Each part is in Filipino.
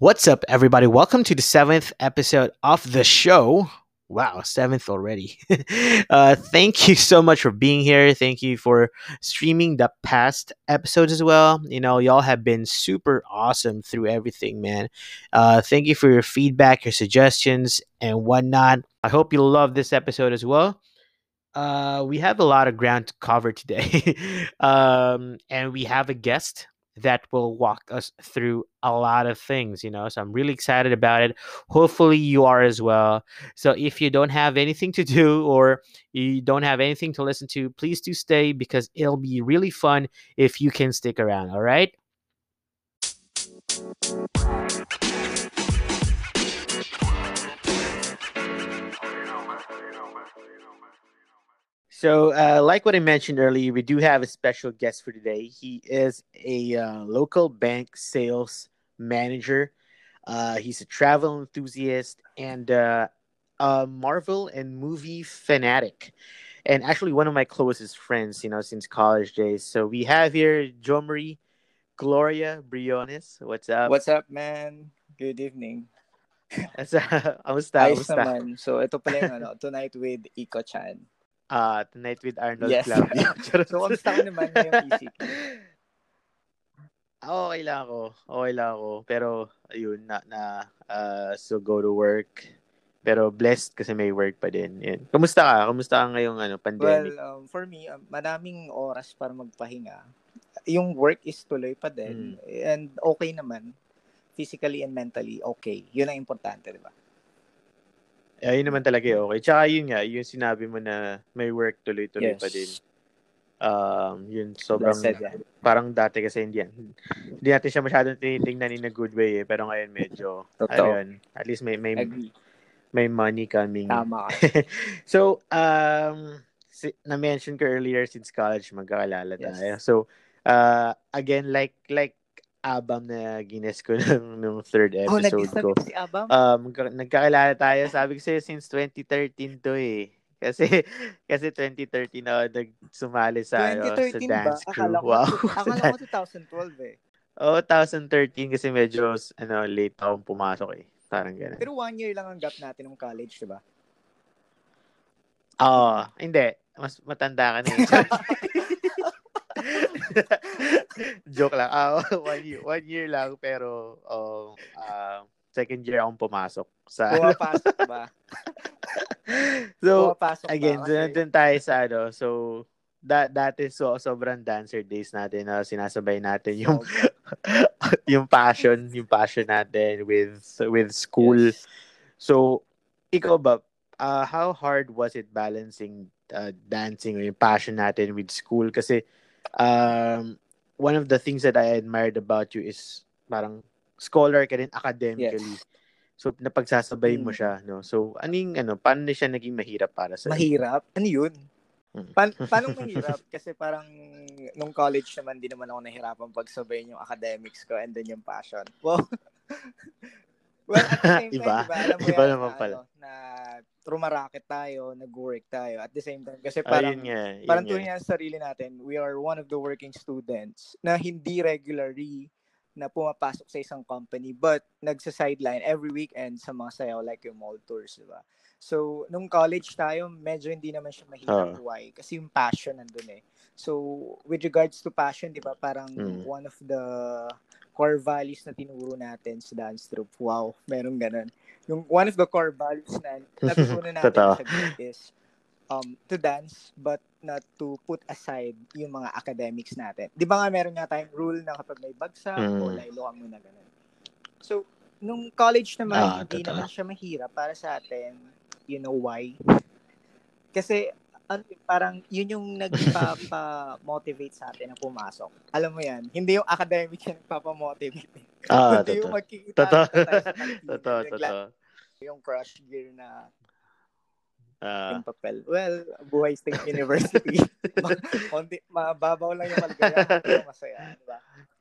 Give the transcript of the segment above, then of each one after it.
What's up, everybody? Welcome to the seventh episode of the show. Wow, seventh already. Thank you so much for being here. Thank you for streaming the past episodes as well. Y'all have been super awesome through everything, man. Thank you for your feedback, your suggestions, and whatnot. I hope you love this episode as well. We have a lot of ground to cover today. And we have a guest that will walk us through a lot of things. So I'm really excited about it. Hopefully, you are as well. So if you don't have anything to do or you don't have anything to listen to, please do stay because it'll be really fun if you can stick around. All right. So, like what I mentioned earlier, we do have a special guest for today. He is a local bank sales manager. He's a travel enthusiast and a Marvel and movie fanatic, and actually one of my closest friends, since college days. So we have here Jomari Gloria Briones. What's up? What's up, man? Good evening. Kamusta? Ayos Kamusta? naman. So, ito pala yung Tonight with Iko-chan. Tonight with Arnold Yes. Claudio. So, kamusta ka naman ngayong ECQ? Okay lang ako. Okay lang ako. Pero, ayun, so go to work. Pero blessed kasi may work pa din. Yan. Kamusta ka? Kamusta ka ngayong pandemic? Well, for me, madaming oras para magpahinga. Yung work is tuloy pa din. And okay naman. Physically and mentally, okay. Yun ang importante, di ba? Yun naman talaga okay. Tsaka yun nga, yung sinabi mo na may work tuloy-tuloy pa din. Yun sobrang parang dati kasi hindi natin siya masyadong tinitingnan in a good way pero ngayon medyo ayun, at least may money coming. Tama. So na-mention ko earlier since college magkakalala tayo. So again like Abam na gines ko nung third episode ko. Si Abam? Nagkakilala tayo. Sabi ko sa'yo since 2013 to eh. Kasi 2013 ako nagsumali sa 2013 sa dance ba? crew. Akala ko 2012 eh. 2013 kasi medyo late akong pumasok eh. Parang gano'n. Pero 1 year lang ang gap natin ng college, di ba? Hindi. Mas matanda ka na eh. Joke lang. 1 year lang pero second year akong pumasok sa Pumapasok ba? So Pumapasok again, ba? Kasi... doon tayo sa so dati sobrang dancer days natin na sinasabay natin yung yung passion natin with school. Yes. So ikaw ba how hard was it balancing dancing or yung passion natin with school kasi one of the things that I admired about you is parang scholar ka din academically. Yes. So napagsasabay mo siya, no? So paano siya naging mahirap para sa Mahirap? Ano 'yun? Paano mahirap? Kasi parang nung college naman, di naman ako nahirapan pagsabayin yung academics ko and then yung passion. Well, at the same time, diba? Alam mo iba yan naman pala. Na rumaraket tayo, nag-work tayo at the same time. Kasi parang tunay na sa sarili natin, we are one of the working students na hindi regularly na pumapasok sa isang company but nagsa-sideline every weekend sa mga sayaw like yung mall tours, diba? So, nung college tayo, medyo hindi naman siya mahirap. Why? Kasi yung passion nandun eh. So, with regards to passion, di ba, parang one of the core values na tinuro natin sa dance troupe. Wow, merong ganun. Yung one of the core values na natutunan natin sa group is to dance but not to put aside yung mga academics natin. Di ba nga meron nga tayong rule na kapag may bagsak o laylo ka muna ganun. So, nung college naman, hindi naman siya mahirap para sa atin. You know why? Kasi parang yun yung nagpapa-motivate sa atin na pumasok. Alam mo yan, hindi yung academic yung nagpapa-motivate. Hindi yung magkikita tayo sa kantina. Yung crush gear na yung papel. Well, Buhay State University. Mababaw lang yung kaligayahan pero masaya, di ba?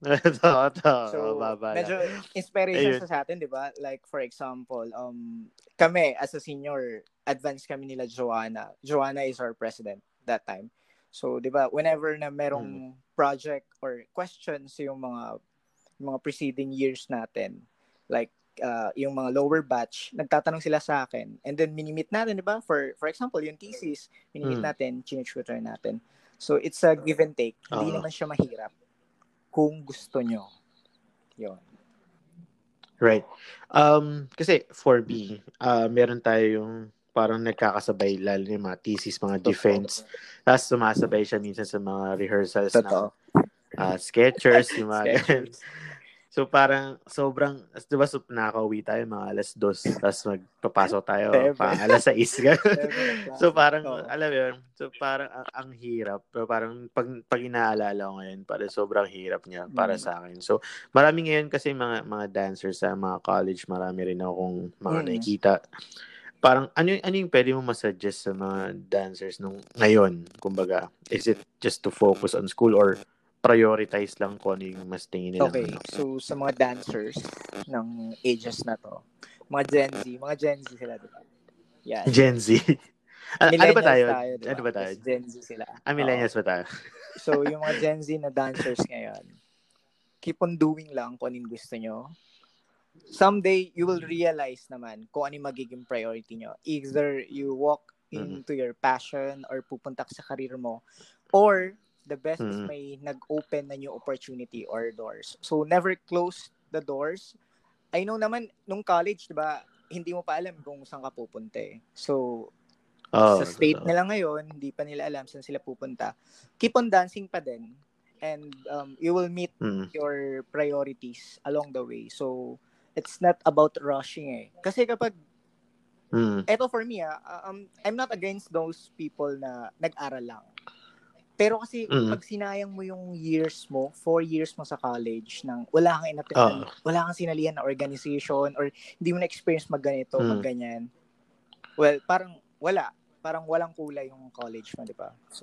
So, medyo inspiration sa atin, di ba? Like, for example, kami, as a senior, advance kami nila Joanna. Joanna is our president that time. So, di ba, whenever na merong project or questions yung mga preceding years natin, like yung mga lower batch, nagtatanong sila sa akin. And then, minimit natin, di ba? For example, yung thesis, minimit natin, chine-tutor natin. So, it's a give and take. Hindi naman siya mahirap kung gusto nyo. Yun. Right. Kasi for B, meron tayo yung parang nagkakasabay lalo yung mga thesis, mga defense. Tapos sumasabay siya minsan sa mga rehearsals ng sketchers, yung mga ganyan. So parang sobrang, di ba, nakakauwi tayo mga 2:00, tapos magpapasok tayo pa 6:00. So parang, alam mo yun, so parang ang hirap. Pero parang pag inaalala ko ngayon, parang sobrang hirap niya para sa akin. So marami ngayon kasi mga dancers sa mga college, marami rin akong mga nakikita. Parang ano yung pwede mo masuggest sa mga dancers nung ngayon? Kumbaga, is it just to focus on school or prioritize lang kung ano yung mas tingin nila? Okay, so sa mga dancers ng ages na to, mga Gen Z sila, diba? Yan. Gen Z? Ano ba tayo? Diba? Ano ba tayo? Gen Z sila. Millennials ba tayo? So, yung mga Gen Z na dancers ngayon, keep on doing lang kung anong gusto nyo. Someday, you will realize naman kung ano yung magiging priority nyo. Either you walk into your passion or pupunta ka sa career mo, or the best is may nag-open na new opportunity or doors. So, never close the doors. I know naman, nung college, diba, hindi mo pa alam kung saan ka pupunta eh. So, sa state nila ngayon, hindi pa nila alam saan sila pupunta. Keep on dancing pa din. And you will meet your priorities along the way. So, it's not about rushing eh. Kasi kapag, eto for me I'm not against those people na nag-aral lang. Pero kasi pag sinayang mo yung years mo, 4 years mo sa college nang wala kang inattend, wala kang sinalihan na organization or hindi mo na-experience magganito, magganyan. Well, parang walang kulay yung college mo, di ba? So,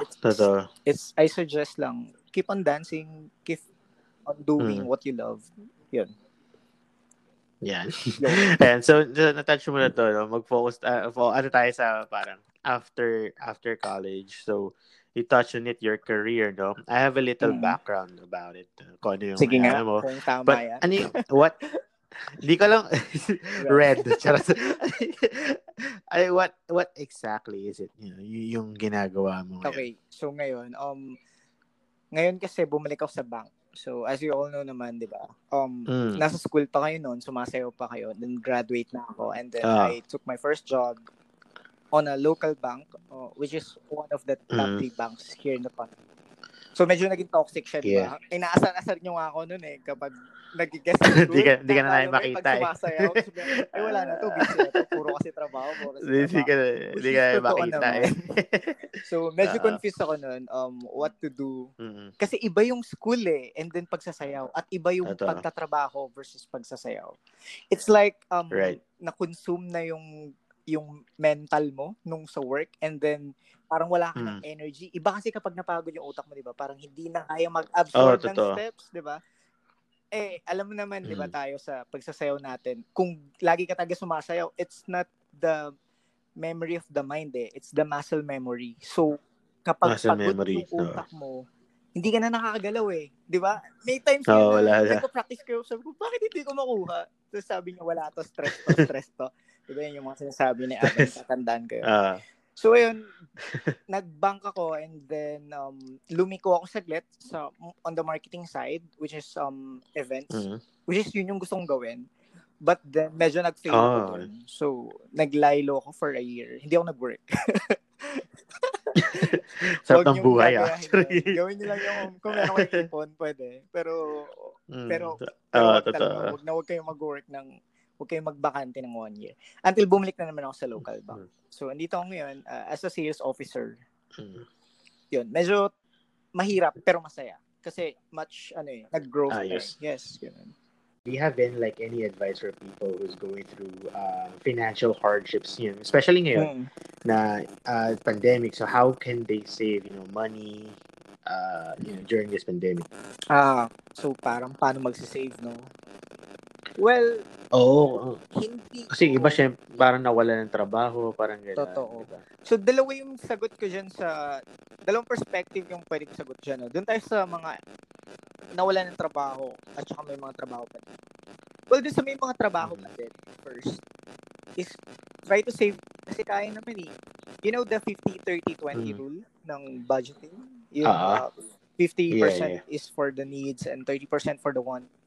it's I suggest lang, keep on dancing, keep on doing what you love. Yun. Yan. Ayan, so natouch mo na to, no? Mag-focus, ano tayo sa parang after college. So, you touch on it, your career, no? I have a little background about it. Kung ano yung, sige nga, mo. Kung tama but, yan. What? Hindi ko lang, red. What exactly is it? Yung ginagawa mo ngayon? Okay, so ngayon kasi bumalik ako sa bank. So, as you all know naman, di ba? Nasa school pa kayo noon, sumasayaw pa kayo, then graduate na ako, and then I took my first job on a local bank, which is one of the top 3 banks here in the country. So, medyo naging toxic siya, di ba? Inaasar-asar nyo nga ako noon eh, kapag nag-guest school. Di ka na namin makita pag sumasayaw, wala na to, busy na to, puro kasi trabaho. Di ka na makita eh. So, medyo confused ako noon, what to do. Kasi iba yung school eh, and then pagsasayaw, at iba yung pagtatrabaho versus pagsasayaw. It's like, na-consume na yung mental mo nung sa work, and then parang wala ka ng energy. Iba kasi kapag napagod yung utak mo, di ba? Parang hindi na kaya mag-absorb ng steps, di ba? Eh, alam mo naman, di ba, tayo sa pagsasayaw natin, kung lagi ka taga sumasayaw, it's not the memory of the mind eh. It's the muscle memory. So, kapag pagod yung utak mo, hindi ka na nakakagalaw eh. Di ba? May times na nagpa-practice kayo, sabi ko, bakit hindi ko makuha? So, sabi niya, wala to, stress to. Diba yun yung mga sinasabi ni Adam, tatandaan kayo. So, ayun, nag-bank ako, and then lumiko ako saglit on the marketing side, which is events, which is yun yung gusto kong gawin. But then, medyo nag-fail ako dun. So, naglaylo ako for a year. Hindi ako nag-work. Sarap ng buhay Gawin nyo lang yung, kung meron kayong ipon, pwede. Pero wag talaga. Wag kayong mag-work huwag kayong magbakante ng 1 year. Until bumalik na naman ako sa local bank. So, andito ako ngayon as a sales officer. Yun. Medyo mahirap, pero masaya. Kasi nag-growth na. Yes, yun. Do you have any advice for people who's going through financial hardships, especially ngayon na pandemic? So, how can they save, money, during this pandemic? So parang paano magsisave, no? Well, hindi. Kasi iba siya, parang nawala ng trabaho, parang gano'n. Totoo. Diba? So, dalawa yung sagot ko dyan dalawang perspective yung pwede ko sagot dyan. No? Doon tayo sa mga nawala ng trabaho at saka may mga trabaho pa. Well, dun sa may mga trabaho pa din, first, is try to save, kasi kaya naman eh. You know the 50-30-20 rule ng budgeting? Yung 50% is for the needs and 30% for the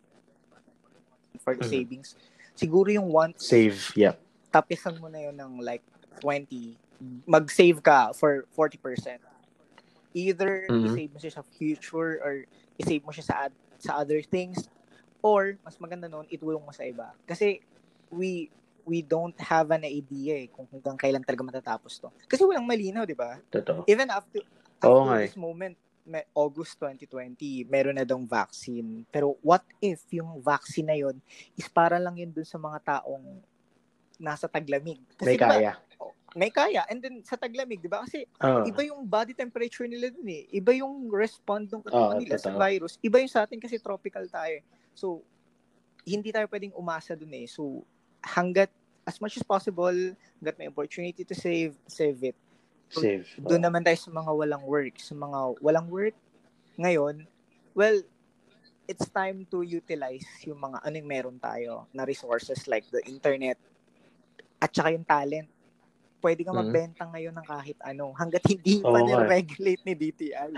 for the savings. Siguro yung save, tapisan mo na yun ng like 20, mag-save ka for 40%. Either i-save mo siya sa future or i-save mo siya sa other things, or mas maganda noon, itulong mo sa iba. Kasi we don't have an idea kung hanggang kailan talaga matatapos to. Kasi walang malinaw, di ba? Totoo. Even after this moment, August 2020, meron na daw vaccine. Pero what if yung vaccine na yun is para lang yun dun sa mga taong nasa taglamig? Kasi may kaya. And then sa taglamig, di ba? Kasi iba yung body temperature nila dun eh. Iba yung respond ng katawan nila sa virus. Iba yung sa atin kasi tropical tayo. So, hindi tayo pwedeng umasa dun eh. So, hanggat as much as possible, hanggat may opportunity to save it. So, doon naman tayo sa mga walang work. Sa mga walang work ngayon, well, it's time to utilize yung mga anong meron tayo na resources like the internet at saka yung talent. Pwede ka magbenta ngayon ng kahit ano hanggat hindi pa nire-regulate ni DTI.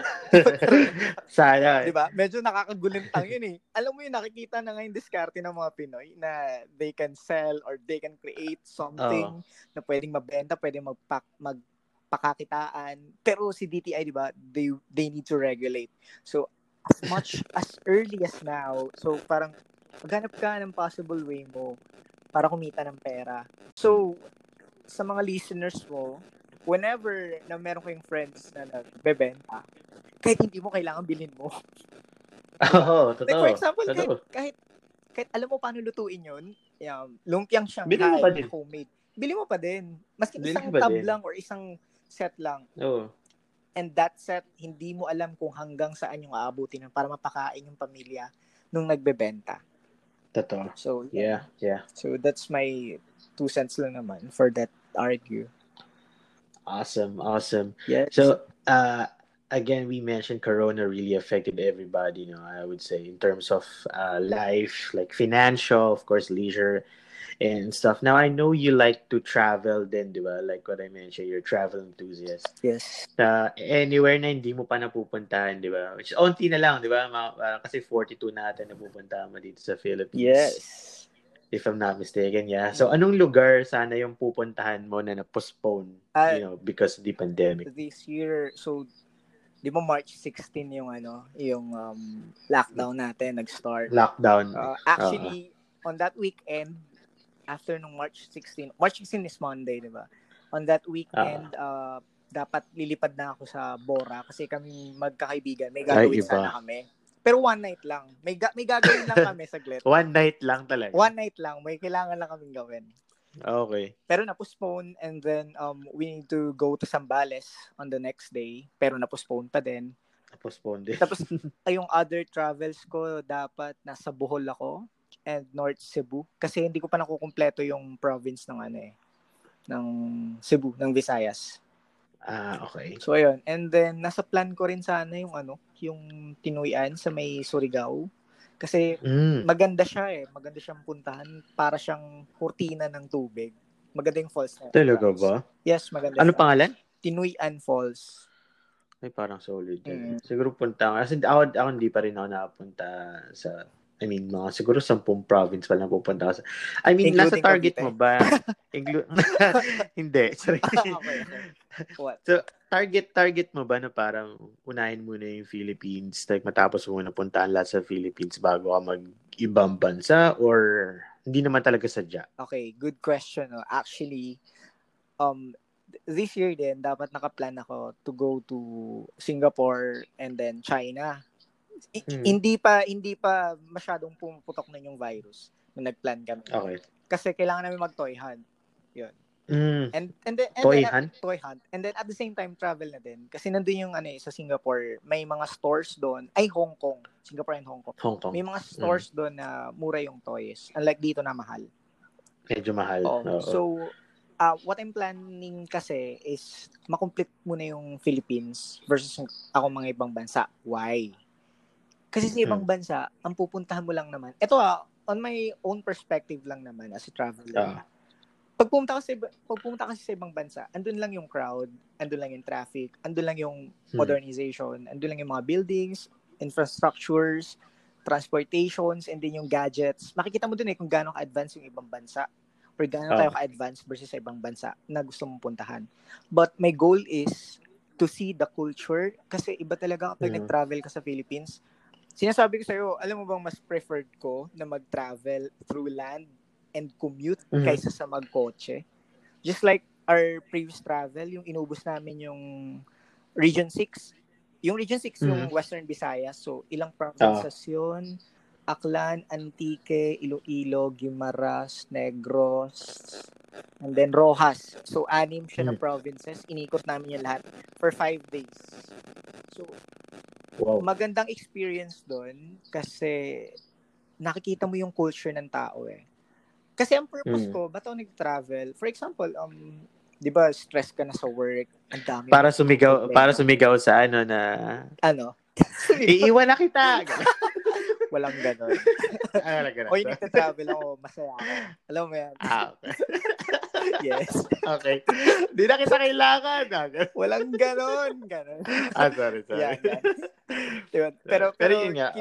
Sana. Diba? Medyo nakakagulintang yun eh. Alam mo yung nakikita na ngayon diskarte ng mga Pinoy na they can sell or they can create something na pwedeng mabenta, pwedeng magpakakitaan. Pero si DTI, diba, they need to regulate. So, as much as early as now, so parang maghanap ka ng possible way mo para kumita ng pera. So, sa mga listeners mo, whenever na meron kayong friends na nagbebenta, kahit hindi mo kailangan bilhin mo. Totoo. Like for example, kahit alam mo paano lutuin yun, lumpiang Shanghai na homemade, bili mo pa din. Maski isang tab lang or isang set lang. And that set, hindi mo alam kung hanggang saan yung aabutin para mapakain yung pamilya nung nagbebenta. Totoo. So, yeah. So, that's my 2 cents lang naman for that argue. Awesome. Yes. So, again, we mentioned Corona really affected everybody, I would say, in terms of life, like financial, of course, leisure, and stuff. Now, I know you like to travel then, di ba? Like what I mentioned, you're a travel enthusiast. Yes. Anywhere na hindi mo pa napupuntahan, di ba? Which is, onti na lang, di ba? Kasi 42 natin napupuntahan mo dito sa Philippines. Yes. If I'm not mistaken, yeah. So, anong lugar sana yung pupuntahan mo na na-postpone, because of the pandemic? This year, so, di ba March 16 yung lockdown natin nag-start? Lockdown. Actually, on that weekend, after nung March 16 is Monday, di ba? On that weekend, dapat lilipad na ako sa Bora kasi kami magkakaibigan, may gagawin sana kami. Pero one night lang. May gagawin lang kami saglit. One night lang talaga? One night lang. May kailangan lang kaming gawin. Okay. Pero na-postpone and then we need to go to Zambales on the next day. Pero na-postpone pa din. Na-postpone din. Tapos yung other travels ko dapat nasa Bohol ako and North Cebu. Kasi hindi ko pa nakukumpleto yung province ng ng Cebu, ng Visayas. Okay. So, ayun. And then, nasa plan ko rin sana yung yung Tinuyan sa may Surigao. Kasi, maganda siya eh. Maganda siyang puntahan. Para siyang kurtina ng tubig. Maganda yung falls na. Talaga ba? Yes, maganda siya. Pangalan? Tinuyan Falls. Ay, parang solid. Siguro punta ako. Kasi ako hindi pa rin ako nakapunta sa... siguro 10 province pa lang pupunta ako. Nasa target Cavite mo ba? Hindi. Sorry. Okay. What? So, target mo ba na parang unahin muna yung Philippines, like matapos mo na puntahan lahat sa Philippines bago ka mag-ibang bansa, or hindi naman talaga sadya? Okay, good question. Actually, this year din, dapat nakaplan ako to go to Singapore and then China. Hindi pa masyadong pumuputok na yung virus nung nagplan kami. Okay. Kasi kailangan namin mag-toy hunt. Yun. And then toy hunt? Toy hunt. And then at the same time travel na din. Kasi nandun yung sa Singapore, may mga stores doon. Hong Kong. Singapore and Hong Kong. May mga stores doon na mura yung toys. Unlike dito na mahal. Medyo mahal. So, what I'm planning kasi is makomplete muna yung Philippines versus ako mga ibang bansa. Why? Kasi sa ibang bansa, ang pupuntahan mo lang naman. Ito on my own perspective lang naman as a traveler. Pag pumunta kasi sa ibang bansa, andun lang yung crowd, andun lang yung traffic, andun lang yung modernization, andun lang yung mga buildings, infrastructures, transportations, and then yung gadgets. Makikita mo dun kung gaano ka-advance yung ibang bansa or gaano tayo ka-advance versus sa ibang bansa na gusto mong puntahan. But my goal is to see the culture kasi iba talaga kapag nag-travel ka sa Philippines. Sinasabi ko sa'yo, alam mo bang mas preferred ko na mag-travel through land and commute kaysa sa mag-kotse? Just like our previous travel, yung inubos namin yung Region 6. Yung Region 6, yung Western Visayas. So, ilang provinces yun? Aklan, Antique, Iloilo, Guimaras, Negros, and then Rojas. So, 6 siya na provinces. Inikot namin yung lahat for 5 days. So, magandang experience doon kasi nakikita mo yung culture ng tao Kasi ang purpose ko, ba't ako nag-travel? For example, di ba stress ka na sa work, ang dami para sumigaw sa ano na iiwan na kita. Walang ganon. O yung nagta-travel ako, masaya ako. Alam mo yan. Okay. Yes. Okay. Di na kita kailangan. Walang ganon. Sorry. Yeah. Pero yun nga.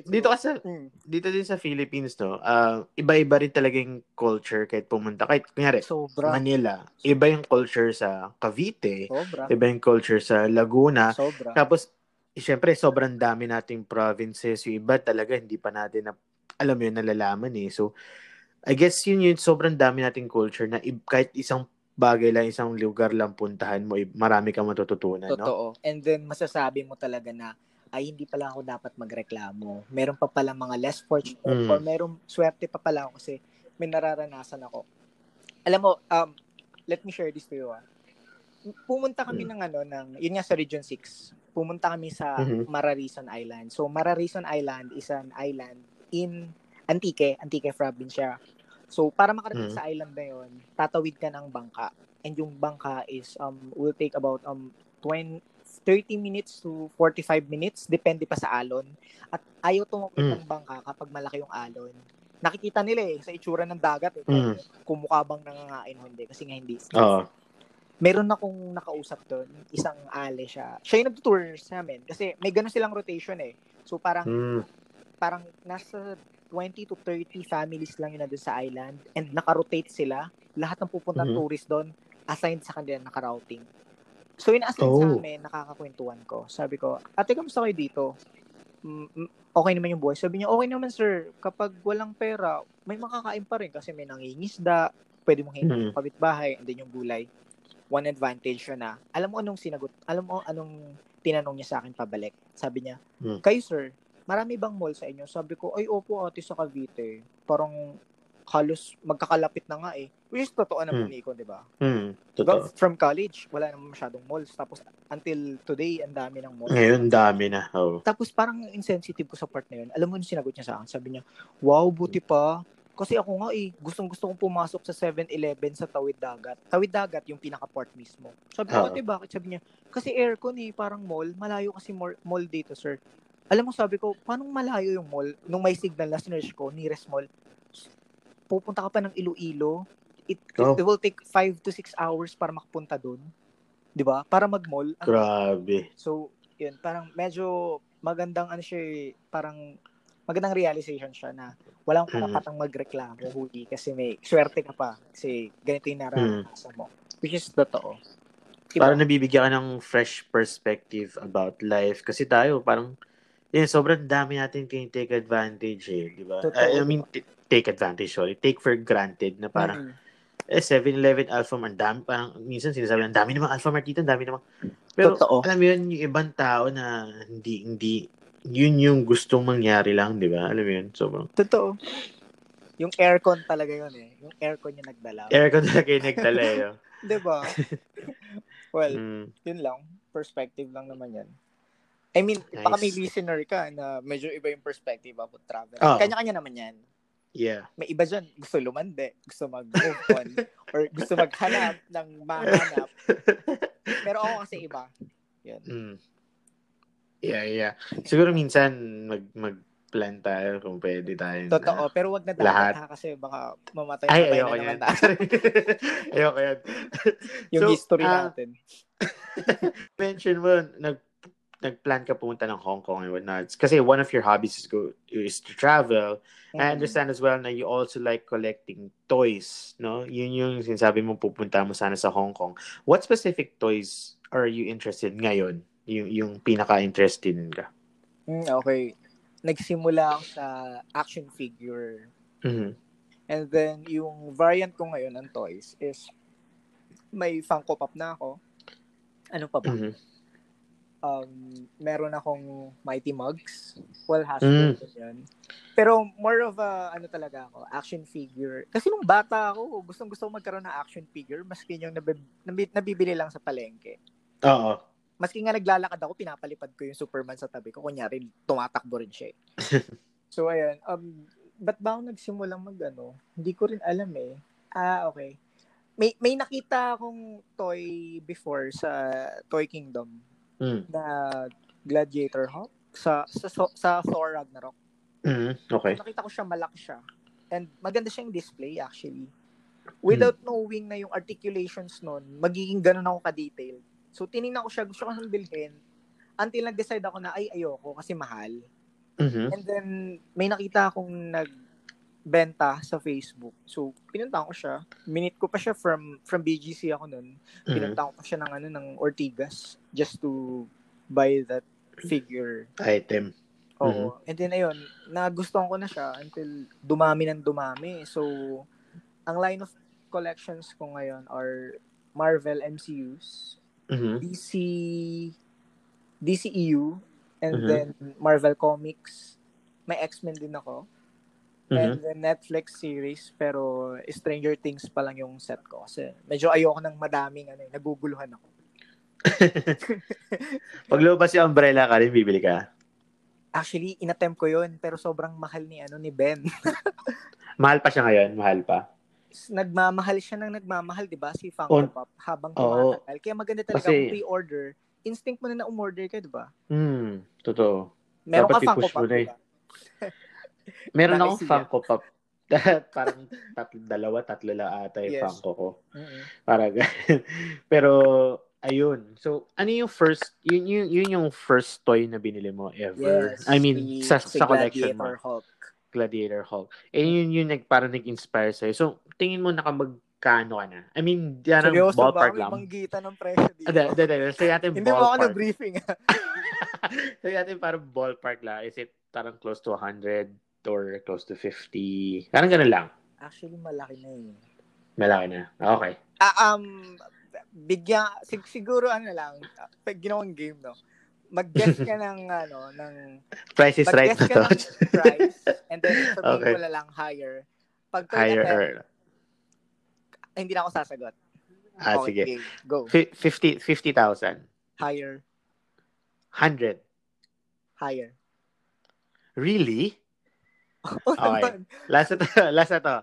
Dito din sa Philippines, no, iba-iba rin talaga yung culture kahit pumunta. Kahit, kunyari, Manila, iba yung culture sa Cavite, iba yung culture sa Laguna. Tapos, siyempre, sobrang dami nating provinces. Yung iba talaga, hindi pa natin alam yun, nalalaman So, I guess yun sobrang dami nating culture na kahit isang bagay lang, isang lugar lang puntahan mo, marami kang matututunan, Totoo. No? And then, masasabi mo talaga na, ay, hindi pala ako dapat magreklamo. Meron pa pala mga less fortunate or meron swerte pa pala ako kasi may nararanasan ako. Alam mo, let me share this to you. Pumunta kami ng yun nga sa Region 6. Pumunta kami sa Mararison Island. So, Mararison Island is an island in Antique province siya. So, para makarating sa island na yun, tatawid ka ng bangka. And yung bangka is, will take about 30 minutes to 45 minutes, depende pa sa alon. At ayaw tumawid ng bangka kapag malaki yung alon. Nakikita nila sa itsura ng dagat kumukha bang nangangain o hindi. Kasi nga hindi. Meron akong nakausap doon, isang ale siya. Siya yung nag-tour sa amin kasi may gano'n silang rotation So parang nasa 20 to 30 families lang yun na doon sa island and naka-rotate sila. Lahat ng pupuntang tourist doon assigned sa kanila naka-routing. So ina-assign sa amin, nakakakwentuhan ko. Sabi ko, ate, kamusta kayo dito? Okay naman yung buhay. Sabi niya, okay naman sir. Kapag walang pera, may makakain pa rin kasi may nangingisda, pwede mong hingin yung kapitbahay and then yung gulay. One advantage yun na. Alam mo anong tinanong niya sa akin pabalik? Sabi niya, kayo sir, marami bang mall sa inyo? Sabi ko, ay opo ate sa Cavite. Parang halos magkakalapit na nga Which is totoo naman ko, di ba? Totoo. From college, wala naman masyadong malls. Tapos until today, ang dami ng malls. Ngayon, dami na. Tapos parang insensitive ko sa part na yun. Alam mo yung sinagot niya sa akin? Sabi niya, wow, buti pa. Kasi ako nga gustong-gusto kong pumasok sa 7-Eleven sa Tawid Dagat. Tawid Dagat yung pinaka-port mismo. Sabi ko, ate, bakit? Sabi niya, kasi aircon parang mall. Malayo kasi mall dito, sir. Alam mo, sabi ko, paano malayo yung mall? Nung may signal na sinerge ko, nearest mall, pupunta ka pa ng Iloilo. It will take 5 to 6 hours para makapunta doon. 'Di ba? Para mag-mall. Grabe. So, yun, parang medyo magandang parang magandang realization siya na walang karapatang magreklamo huli kasi may swerte ka pa kasi ganito yung naranasan mo. Which is totoo. Diba? Parang nabibigyan ka ng fresh perspective about life kasi tayo parang sobrang dami natin take advantage di ba? I mean, take advantage, take for granted na parang 7-Eleven, Alphamart, dami, parang minsan sinasabi, ang dami namang Alphamart dito, ang dami namang, pero alam mo yun, yung ibang tao na hindi, yun yung gustong mangyari lang, di ba? Alam mo yun? Sobrang. Totoo. Yung aircon talaga yun Yung aircon yung nagdala. Aircon talaga yung nagdala Di ba? Well, yun lang. Perspective lang naman yan. I mean, baka may listener ka na medyo iba yung perspective about travel. Kanya-kanya naman yan. Yeah. May iba dyan, gusto lumande, gusto mag-move on, or gusto maghanap ng mahanap. Pero ako kasi iba. Yan. Yeah. Siguro minsan mag-plan tayo kung pwede tayo. Totoo, pero wag na dapat ha, kasi baka mamatay na naman tayo. Ayoko yan. Yung history natin. Mention mo, nag-plan ka pumunta ng Hong Kong and whatnot. Kasi one of your hobbies is to travel. I understand as well na you also like collecting toys, no? Yun yung sinasabi mo pupunta mo sana sa Hong Kong. What specific toys are you interested ngayon? Yung pinaka-interested ka? Okay. Nagsimula ako sa action figure. Mm-hmm. And then, yung variant ko ngayon ng toys is may Funko Pop na ako. Ano pa ba? Mm-hmm. Meron akong Mighty Mugs. Well, Hasbro yun. Pero more of a, talaga ako, action figure. Kasi nung bata ako, gustong-gusto ko magkaroon ng action figure, maski yung nabibili lang sa palengke. Oo. Maski nga naglalakad ako, pinapalipad ko yung Superman sa tabi ko. Kunyari, tumatakbo rin siya. So, ayun. Ba't ba ako nagsimulang Hindi ko rin alam eh. Okay. May nakita akong toy before sa Toy Kingdom na Gladiator Hawk sa Thor Ragnarok. Okay. So, nakita ko siya, malaki siya. And maganda siyang display actually. Without knowing na yung articulations nun, magiging ganun ako ka-detailed. So, tinignan ko siya, gusto ko siyang bilhin until nag-decide ako na, ayoko kasi mahal. Mm-hmm. And then, may nakita akong nagbenta sa Facebook. So, pinuntahan ko siya. Minute ko pa siya from BGC ako nun. Pinuntahan ko pa siya ng Ortigas just to buy that figure. Item. Oo. And then, ayun, nagustuhan ko na siya until dumami ng dumami. So, ang line of collections ko ngayon are Marvel MCUs, DCEU, and then Marvel Comics. May X-Men din ako. And then Netflix series, pero Stranger Things pa lang yung set ko. Kasi medyo ayoko ng madaming, naguguluhan ako. Pag lumabas yung Umbrella ka rin, bibili ka? Actually, inattempt ko yun, pero sobrang mahal ni Ben. Mahal pa siya ngayon? Mahal pa? Nagmamahal siya ng nagmamahal, di ba? Si Funko Pop, habang tumatagal. Kaya maganda talaga kung pre-order, instinct mo na umorder ka, di ba? Totoo. Meron dapat ka Funko Pop, di ba? Meron akong Funko Pop. Parang tatlo lang ata yung Funko ko. Parang pero, ayun. So, ano yung first, yun yung first toy na binili mo ever? Yes. I mean, sa collection mo. Gladiator Hulk. Yun parang nag-inspire sa'yo. So, tingin mo magkano ka na? I mean, yan ang ballpark lang. Seryoso ba? May manggita ng presyo dito. Say natin hindi ballpark. mo ako na-briefing. Say natin parang ballpark lang. Is it parang close to 100 or close to 50? Parang ganun lang. Actually, malaki na eh. Malaki na. Okay. Siguro lang, pag ginawang game, no? Mag-guess ka ng price is right. Mag-guess ka ng price and then sabihin mo na lang higher. Pag higher hindi na ako sasagot. Sige. Game. Go. 50,000. Higher. 100. Higher. Really? Okay. Last na to.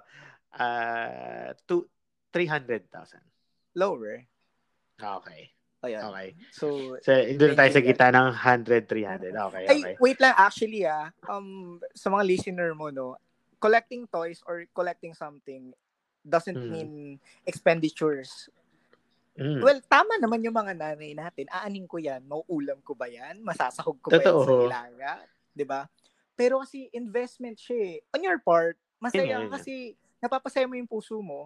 300,000. Lower. Okay. Ayan. Okay. So doon tayo sa gitna ng 100, 300. Okay. Ay, wait lang. Actually, sa mga listener mo, no, collecting toys or collecting something doesn't mean expenditures. Well, tama naman yung mga nanay natin. Aanin ko yan. Mauulam ko ba yan? Masasahog ko ba yan sa ilaga? Diba? Pero kasi investment siya eh. On your part, masaya kasi napapasaya mo yung puso mo.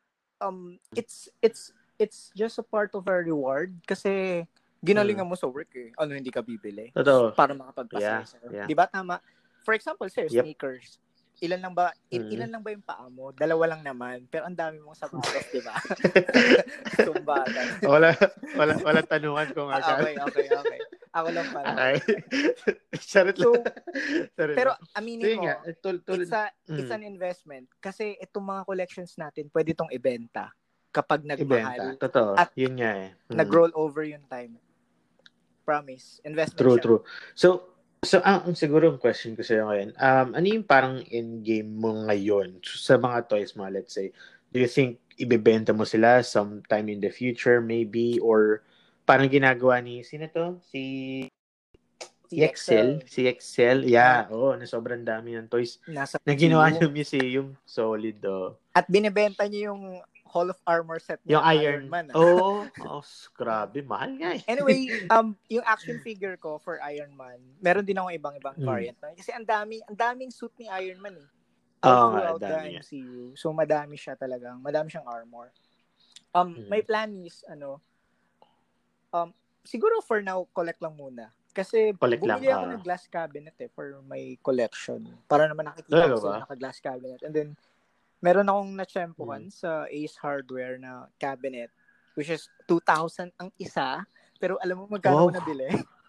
It's just a part of our reward kasi ginalingan mo sa work eh. Hindi ka bibili? Totoo. Para makapagpasaya sa'yo. Yeah. Di ba tama? For example, sneakers. Ilan lang ba yung paa mo? 2 lang naman. Pero ang dami mong sapatos, di ba? Sumbatan. Wala tanungan kung Okay. Ako lang pala. Okay. Charot lang. Pero aminin mo, it's an investment. Kasi itong mga collections natin, pwede itong ibenta kapag nagmahal. Totoo. At yun nga eh. Nag-roll over yung time. Promise. Investment True. So ang siguro ang question ko sa'yo ngayon, ano yung parang in-game mo ngayon sa mga toys mo, let's say? Do you think ibebenta mo sila sometime in the future maybe? Or parang ginagawa ni, sino to? Si Si Excel. Yeah. Na sobrang dami ng toys. Na ginawa ng museum. Solid, At binibenta niya yung Hall of Armor set niya. Yung Iron Man. Grabe. Mahal nga eh. Anyway, yung action figure ko for Iron Man, meron din ako ibang variant. Kasi ang daming suit ni Iron Man eh. All throughout the MCU. So, madami siya talagang. Madami siyang armor. My plan is, siguro for now, collect lang muna. Kasi bumili ako ng glass cabinet for my collection. Para naman nakikita ko sa naka-glass cabinet. And then, meron akong na-tsempuhan sa Ace Hardware na cabinet, which is 2,000 ang isa. Pero alam mo magkano ko nabili?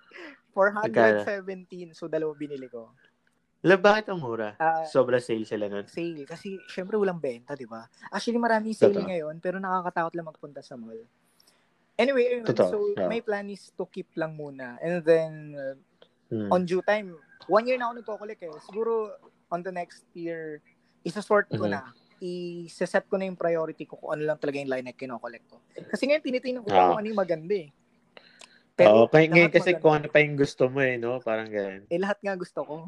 417. So, dalawa binili ko. Bakit ang mura? Sobra sale sila nun? Sale. Kasi, syempre, walang benta, di ba? Actually, maraming sale ngayon, pero nakakatakot lang magpunta sa mall. Anyway, my plan is to keep lang muna. And then, on due time, 1 year na ako nagko-collect eh. Siguro, on the next year, isa-sort ko na. I-set ko na yung priority ko kung ano lang talaga yung line na kino-collect ko. Kasi ngayon, tinitingnan ko kung ano yung maganda eh. Pero ngayon kasi kung ano pa yung gusto mo eh, no? Parang ganun. Lahat nga gusto ko.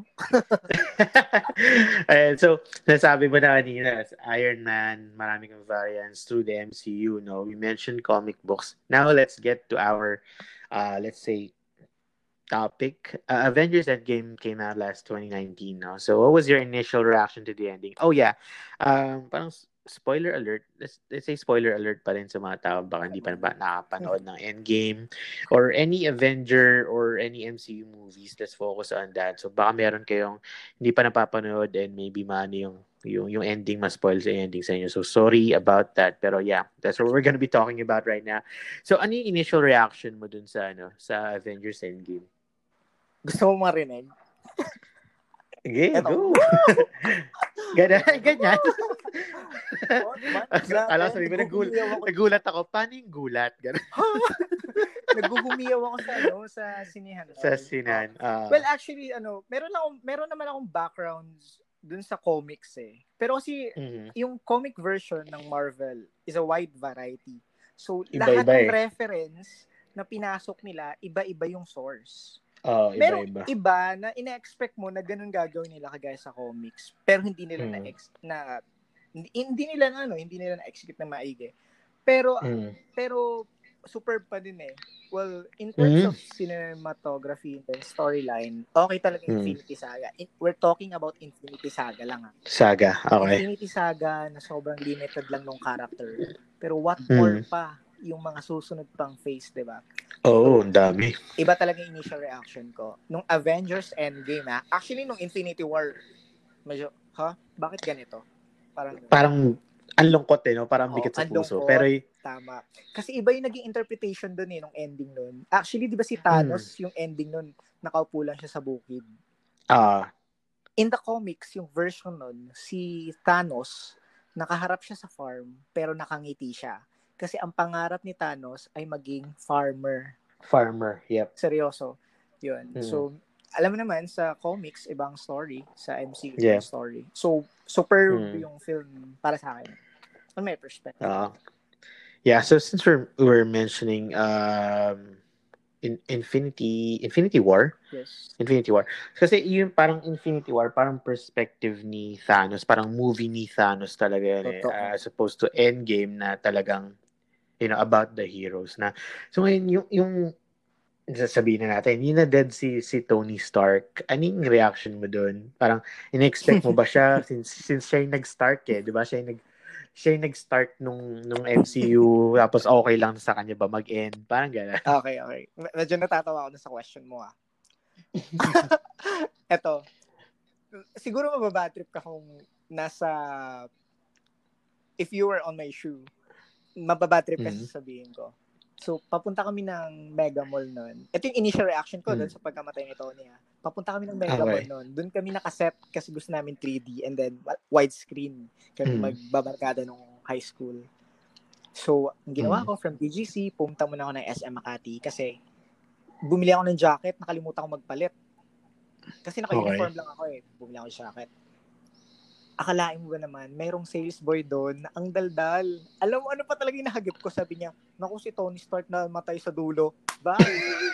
So, nasabi mo na kanina, Iron Man, marami kang variants through the MCU, no? We mentioned comic books. Now, let's get to our, let's say, topic. Avengers Endgame came out last 2019, no? So, what was your initial reaction to the ending? Oh, yeah. Parang spoiler alert. Let's say spoiler alert pa rin sa mga tao. Baka hindi pa nakapanood ng Endgame or any Avenger or any MCU movies. Let's focus on that. So, baka meron kayong hindi pa napapanood and maybe yung ending ma-spoil sa ending sa inyo. So, sorry about that. Pero yeah, that's what we're gonna be talking about right now. So, ano yung initial reaction mo dun sa Avengers Endgame? Gusto mo marinig? Okay, go. Ganyan. Alam, sabi mo, nagulat ako. Paano yung gulat? Naguhumiyaw ako sa sinihan. Sa sinihan. Well, actually, meron naman akong backgrounds dun sa comics eh. Pero kasi, yung comic version ng Marvel is a wide variety. So, lahat ng reference na pinasok nila, iba-iba yung source. Merong iba na ina-expect mo na ganun gagawin nila kagaya sa comics, pero hindi nila hindi nila na-execute na maigi. Pero superb pa din eh. Well, in terms of cinematography and storyline, okay talaga Infinity Saga. We're talking about Infinity Saga lang. Saga, okay. Infinity Saga na sobrang limited lang ng character. Pero what more pa yung mga susunod pang phase, di ba? Ang dami. Iba talaga yung initial reaction ko. Nung Avengers Endgame, actually, nung Infinity War, medyo, bakit ganito? Parang ang lungkot eh, no? Parang bigat sa puso. Pero tama. Kasi iba yung naging interpretation doon eh, nung ending nun. Actually, di ba si Thanos, yung ending nun, nakaupo lang siya sa bukid. In the comics, yung version nun, si Thanos, nakaharap siya sa farm, pero nakangiti siya. Kasi ang pangarap ni Thanos ay maging farmer. Yep. Seryoso. Yun. So, alam mo naman, sa comics, ibang story. Sa MCU, ibang story. So, superb yung film para sa akin. On my perspective. Yeah, so since we're mentioning Infinity War. Yes. Infinity War. Kasi yung parang Infinity War, parang perspective ni Thanos, parang movie ni Thanos talaga yan eh. As opposed to Endgame na talagang, about the heroes na. So ngayon, yung sasabihin na natin, yun na dead si Tony Stark. Anong reaction mo doon? Parang, in-expect mo ba siya since siya yung nag-start eh, di ba? Siya yung nag-start nung MCU, tapos okay lang sa kanya ba mag-end? Parang gano'n. Okay. Medyo natatawa ako sa question mo Eto, siguro mababatrip ka kung if you were on my shoe, mababatrip ka sasabihin ko. So, papunta kami ng Mega Mall noon. Ito yung initial reaction ko doon sa pagkamatay ni Tony. Papunta kami ng Mega Mall noon. Doon kami nakaset kasi gusto namin 3D and then widescreen kami magbabarkada nung high school. So, ang ginawa ko from BGC, pumunta muna ako ng SM Makati kasi bumili ako ng jacket, nakalimutan ko magpalit. Kasi naka-uniform lang ako eh. Bumili ako ng jacket. Akalain mo ba naman, mayroong sales boy doon na ang daldal. Alam mo, ano pa talaga yung nahagip ko? Sabi niya, naku si Tony Stark na matay sa dulo. Bye.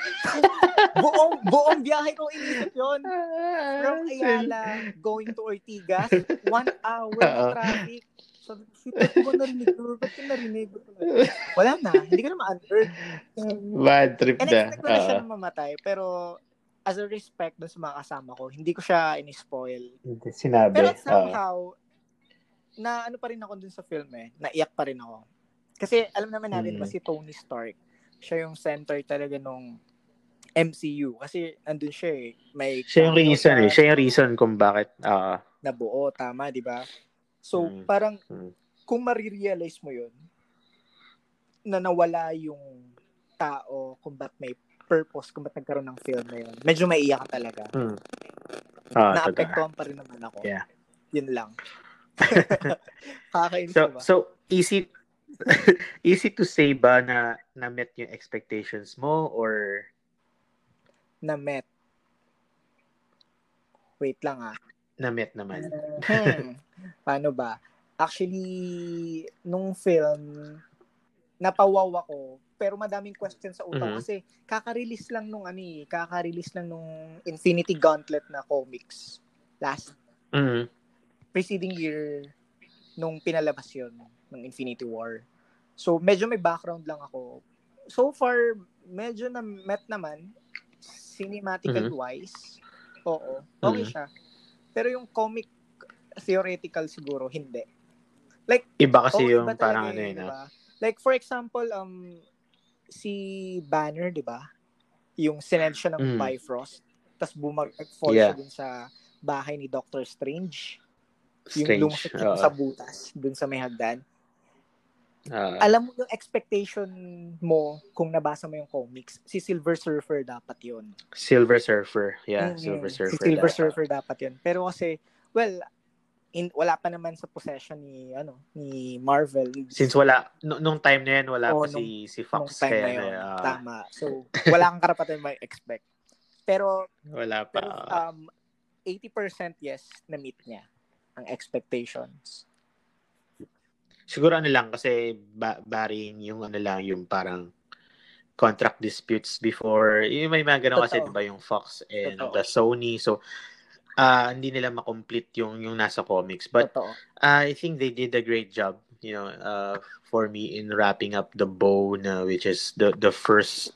buong biyahe kong inisip yun. From Ayala going to Ortigas, 1 hour na traffic. Sabi ko, ba't ko narinig? Wala na, hindi ko na ma-unheard. Bad trip na. In-expect ko na siya na mamatay, pero as a respect dun sa mga kasama ko, hindi ko siya in-spoil. Sinabi. Pero somehow, na ano pa rin ako dun sa film naiyak pa rin ako. Kasi alam naman natin, diba, si Tony Stark, siya yung center talaga nung MCU. Kasi andun siya siya yung reason siya yung reason kung bakit nabuo, tama, di ba? So, parang, kung marirealize mo yun, na nawala yung tao, kung ba't may purpose, kung ba't nagkaroon ng film na yun, medyo maiiyak ka talaga. Na-apektuhan pa rin naman ako. Yeah. Yun lang. Kakainis diba? So, easy to say ba na na-met yung expectations mo or na-met? Wait lang na-met naman. Paano ba? Actually, nung film, napawaw ako, pero madaming questions sa utak kasi kaka-release lang nung Infinity Gauntlet na comics last preceding year nung pinalabas yun ng Infinity War. So, medyo may background lang ako. So far, medyo na-met naman cinematical wise. Oo, okay siya. Pero yung comic theoretical siguro hindi. Like iba kasi yung iba parang diba? Like for example, si Banner, 'di ba? Yung sinend siya ng Bifrost, tapos bumag-fall siya dun sa bahay ni Doctor Strange. Yung lumusot sa butas dun sa may hagdan. Alam mo yung expectation mo kung nabasa mo yung comics, si Silver Surfer dapat yun. Silver Surfer. Yeah, Silver Surfer. Si Silver Surfer dapat yun. Pero kasi, well, wala pa naman sa possession ni Marvel. Since wala, nung time na yan, wala pa si Fox. Nung time na yun, tama. So, wala kang karapatan ma-expect. Pero, wala pa. Pero, 80% yes, na-meet niya ang expectations. Siguro lang kasi barring yung yung parang contract disputes before. Yung may mga ganun kasi diba yung Fox and the Sony. So hindi nila ma-complete yung nasa comics. But I think they did a great job, for me in wrapping up the bow which is the first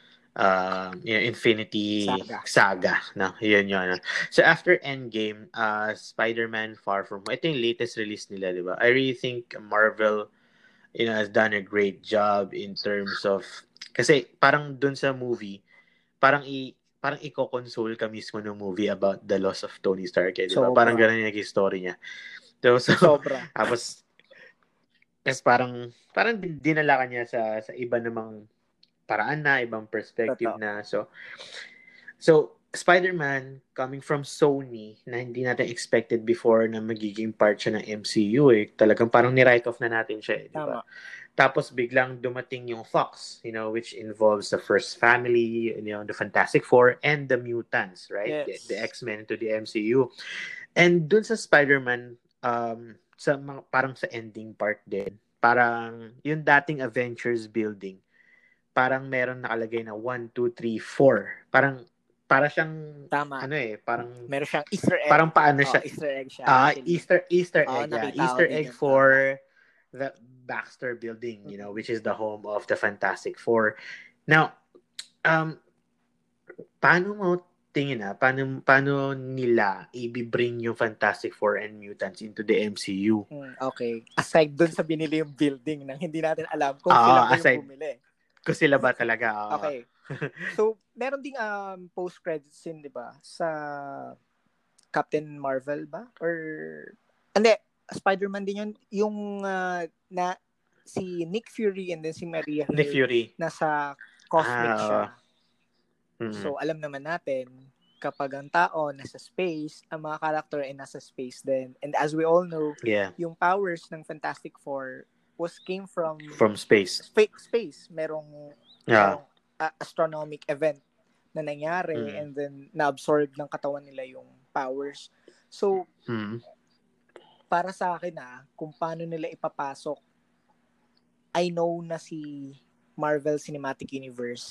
Infinity Saga na yun. So after Endgame, Spider-Man Far From Home, ito yung latest release nila, di ba? I really think Marvel has done a great job in terms of, kasi parang dun sa movie, parang i-console ka mismo ng movie about the loss of Tony Stark, di ba? Parang ganun yung story niya. So Sobra. Tapos parang dinala ka niya sa iba namang paraan na, ibang perspective na. So Spider-Man coming from Sony na hindi natin expected before na magiging part siya ng MCU talagang parang ni-write off na natin siya, di ba? Tapos biglang dumating yung Fox, which involves the First Family, the Fantastic Four and the Mutants, right? Yes. The X-Men into the MCU. And dun sa Spider-Man, parang sa ending part din, parang yung dating Avengers building, parang meron nakalagay na 1, 2, 3, 4. Para siyang parang meron siyang Easter egg. Parang paano siya? Easter egg siya. Easter egg. Easter egg for the Baxter building, which is the home of the Fantastic Four. Now, paano mo tingin paano nila i-bring yung Fantastic Four and Mutants into the MCU? Okay. Aside dun sa binili yung building nang hindi natin alam kung sila ba yung bumili. Kung sila ba talaga. Okay. So, meron ding post-credit scene, di ba? Sa Captain Marvel ba? Or, hindi, Spider-Man din yun. Yung na si Nick Fury and then si Maria Hill. Nick Fury. Nasa cosmic siya. So, alam naman natin, kapag ang tao nasa space, ang mga character ay nasa space din. And as we all know, yung powers ng Fantastic Four came from space. Space. Merong astronomic event na nangyari and then na-absorb ng katawan nila yung powers. So, para sa akin kung paano nila ipapasok, I know na si Marvel Cinematic Universe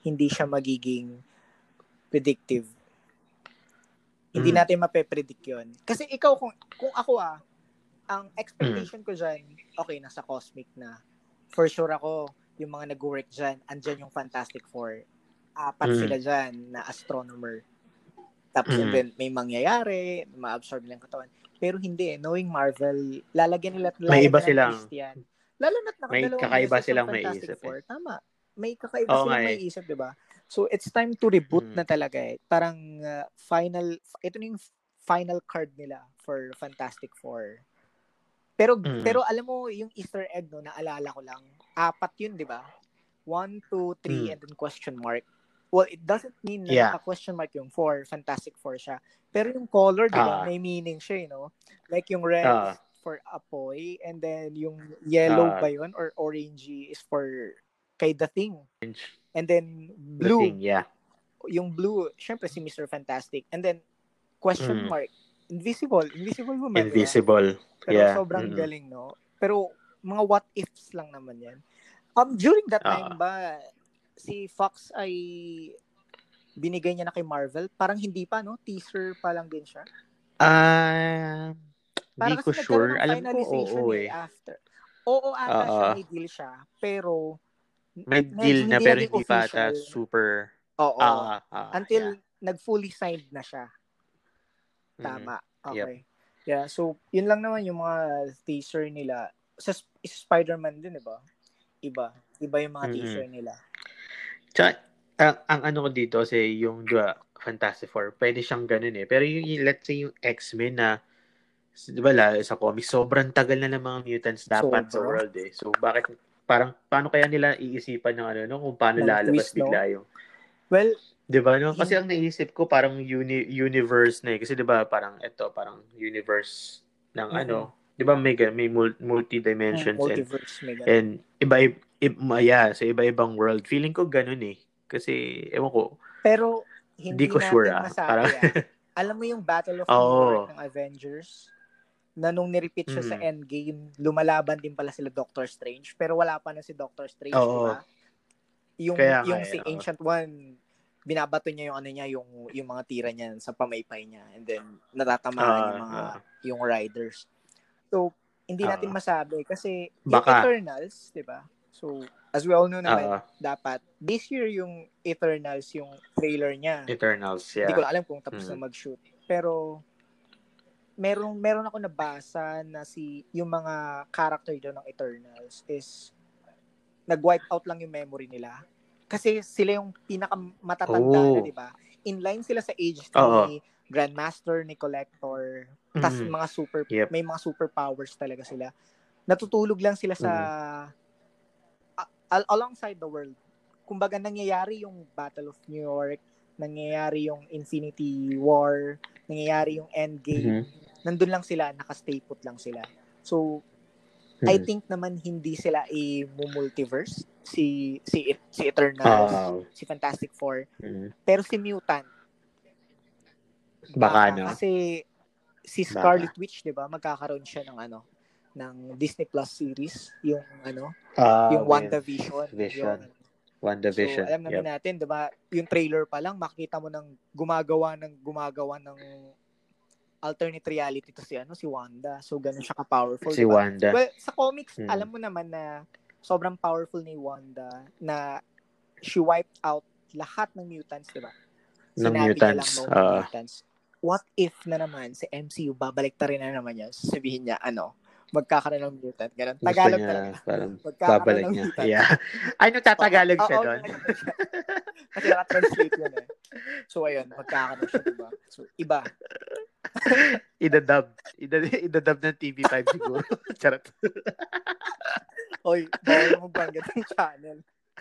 hindi siya magiging predictive. Hindi natin mape-predict yun. Kasi ikaw, kung ako ang expectation ko dyan, okay, nasa cosmic na. For sure ako, yung mga nag-work dyan, andyan yung Fantastic Four. 4 sila dyan na astronomer. Tapos and then may mangyayari, ma-absorb nilang katawan. Pero hindi knowing Marvel, lalagyan nila may iba silang twist yan. Lalo na't nakadalawang beses silang Fantastic Four. Tama. May kakaiba silang may isip, di ba? So, it's time to reboot na talaga eh. Parang ito na yung final card nila for Fantastic Four. Pero alam mo, yung Easter egg, no, naalala ko lang, 4 yun, di ba? 1, 2, 3, and then question mark. Well, it doesn't mean na naka-question mark yung 4, Fantastic Four siya. Pero yung color, di ba, may meaning siya, no? Like yung red is for Apoy, and then yung yellow ba yun, or orangey is for kay The Thing. And then blue. The Thing, Yung blue, syempre si Mr. Fantastic. And then question mark, invisible woman. Invisible. Diba? Pero sobrang galing, no? Pero mga what ifs lang naman yan. During that time ba, si Fox ay binigay niya na kay Marvel? Parang hindi pa, no? Teaser pa lang din siya. Hindi ko sure. Alam ko, after. Ata siya, may deal siya. Pero may deal na pero hindi pa ata super. Until nag-fully signed na siya. Tama. Okay. Yep. Yeah, so yun lang naman yung mga teaser nila. Sa Spider-Man din, diba? Iba yung mga teaser nila. Tsaka, ang ano ko dito say yung Fantastic Four, pwede siyang ganun eh. Pero yung let's say yung X-Men na diba sa comics, sobrang tagal na ng mga mutants dapat sa world eh. So bakit paano kaya nila iisipan ng kung paano lalabas twist, bigla yung well, diba no? Kasi ang naisip ko parang universe na eh. Kasi diba parang universe ng diba may multi dimensions and sa iba-ibang world. Feeling ko ganun eh. Kasi ewan ko. Pero hindi ko sure masabi Alam mo yung Battle of New York ng Avengers? Na nung nirepeat siya sa Endgame, lumalaban din pala sila Doctor Strange. Pero wala pa na si Doctor Strange, diba? Yung si Ancient One, binabato niya yung mga tira niya sa pamaypay niya. And then, natatamaan yung riders. So, hindi natin masabi. Kasi yung Eternals, diba? So, as we all know naman, dapat, this year yung Eternals, yung trailer niya. Eternals, yeah. Hindi ko alam kung tapos na mag-shoot. Pero, meron ako nabasa na yung mga character doon ng Eternals is nag-wipe out lang yung memory nila. Kasi sila yung pinakamatatanda na, di ba? In line sila sa age ni Grandmaster, ni Collector, tas mga may mga superpowers talaga sila. Natutulog lang sila sa alongside the world. Kumbaga nangyayari yung Battle of New York, nangyayari yung Infinity War, nangyayari yung Endgame. Nandun lang sila, naka-stay put lang sila. So, I think naman hindi sila i-multiverse si Eternals, si Fantastic Four. Pero si Mutant, baka no. Kasi si Scarlet Witch, 'di ba? Magkakaroon siya ng ng Disney Plus series, yung yung WandaVision. WandaVision. So, alam naman natin, 'di ba? Yung trailer pa lang makita mo ng gumagawa ng alternate reality to si Wanda. So, ganun siya ka-powerful. Si diba? Wanda. Well, sa comics, alam mo naman na sobrang powerful ni Wanda na she wiped out lahat ng mutants, diba? Sinabi niya lang mutants. What if na naman sa MCU, babalik rin na naman yan. Sabihin niya, magkakaroon ng mutant. Ganun. Tagalog talaga. Babalik niya. Mutant. Yeah. Ay, nagtatagalog siya doon. Kasi naka-translate yun eh. So, ayun, magkakaroon siya, diba? So, iba. Idadub ng TV5 siguro. Charot. Oy, bawal mo banggat ang channel.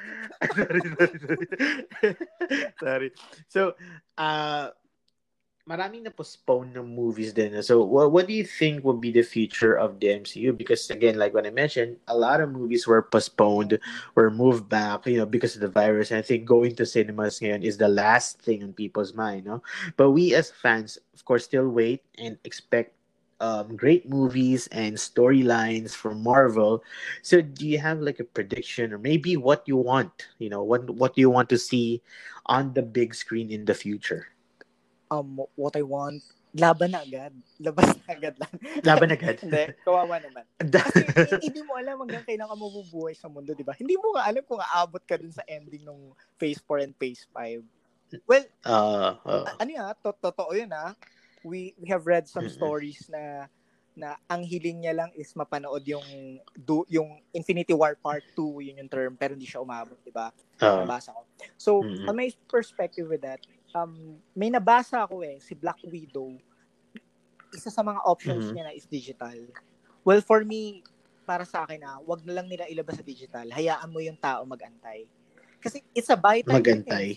Sorry. So, maraming na-postpone ng movies din. So, what do you think will be the future of the MCU? Because, again, like what I mentioned, a lot of movies were postponed, were moved back, because of the virus. And I think going to cinemas ngayon is the last thing on people's mind, no? But we as fans, of course, still wait and expect great movies and storylines from Marvel. So do you have like a prediction or maybe what you want? What do you want to see on the big screen in the future? What I want, laban na agad. Labas na agad lang. Laban agad? Hindi, kawawa naman. Kasi hindi mo alam hanggang kailan ka mabubuhay sa mundo, di ba? Hindi mo nga alam kung aabot ka dun sa ending ng Phase 4 and Phase 5. Well, totoo yun We have read some stories na ang hiling niya lang is mapanood yung Infinity War Part 2, yun yung term, pero hindi siya umabot, di ba? Nabasa ko. So, on my perspective with that, may nabasa ako si Black Widow, isa sa mga options niya na is digital. Well, for me, para sa akin wag na lang nila ilabas sa digital. Hayaan mo yung tao mag-antay. Kasi it's a buy time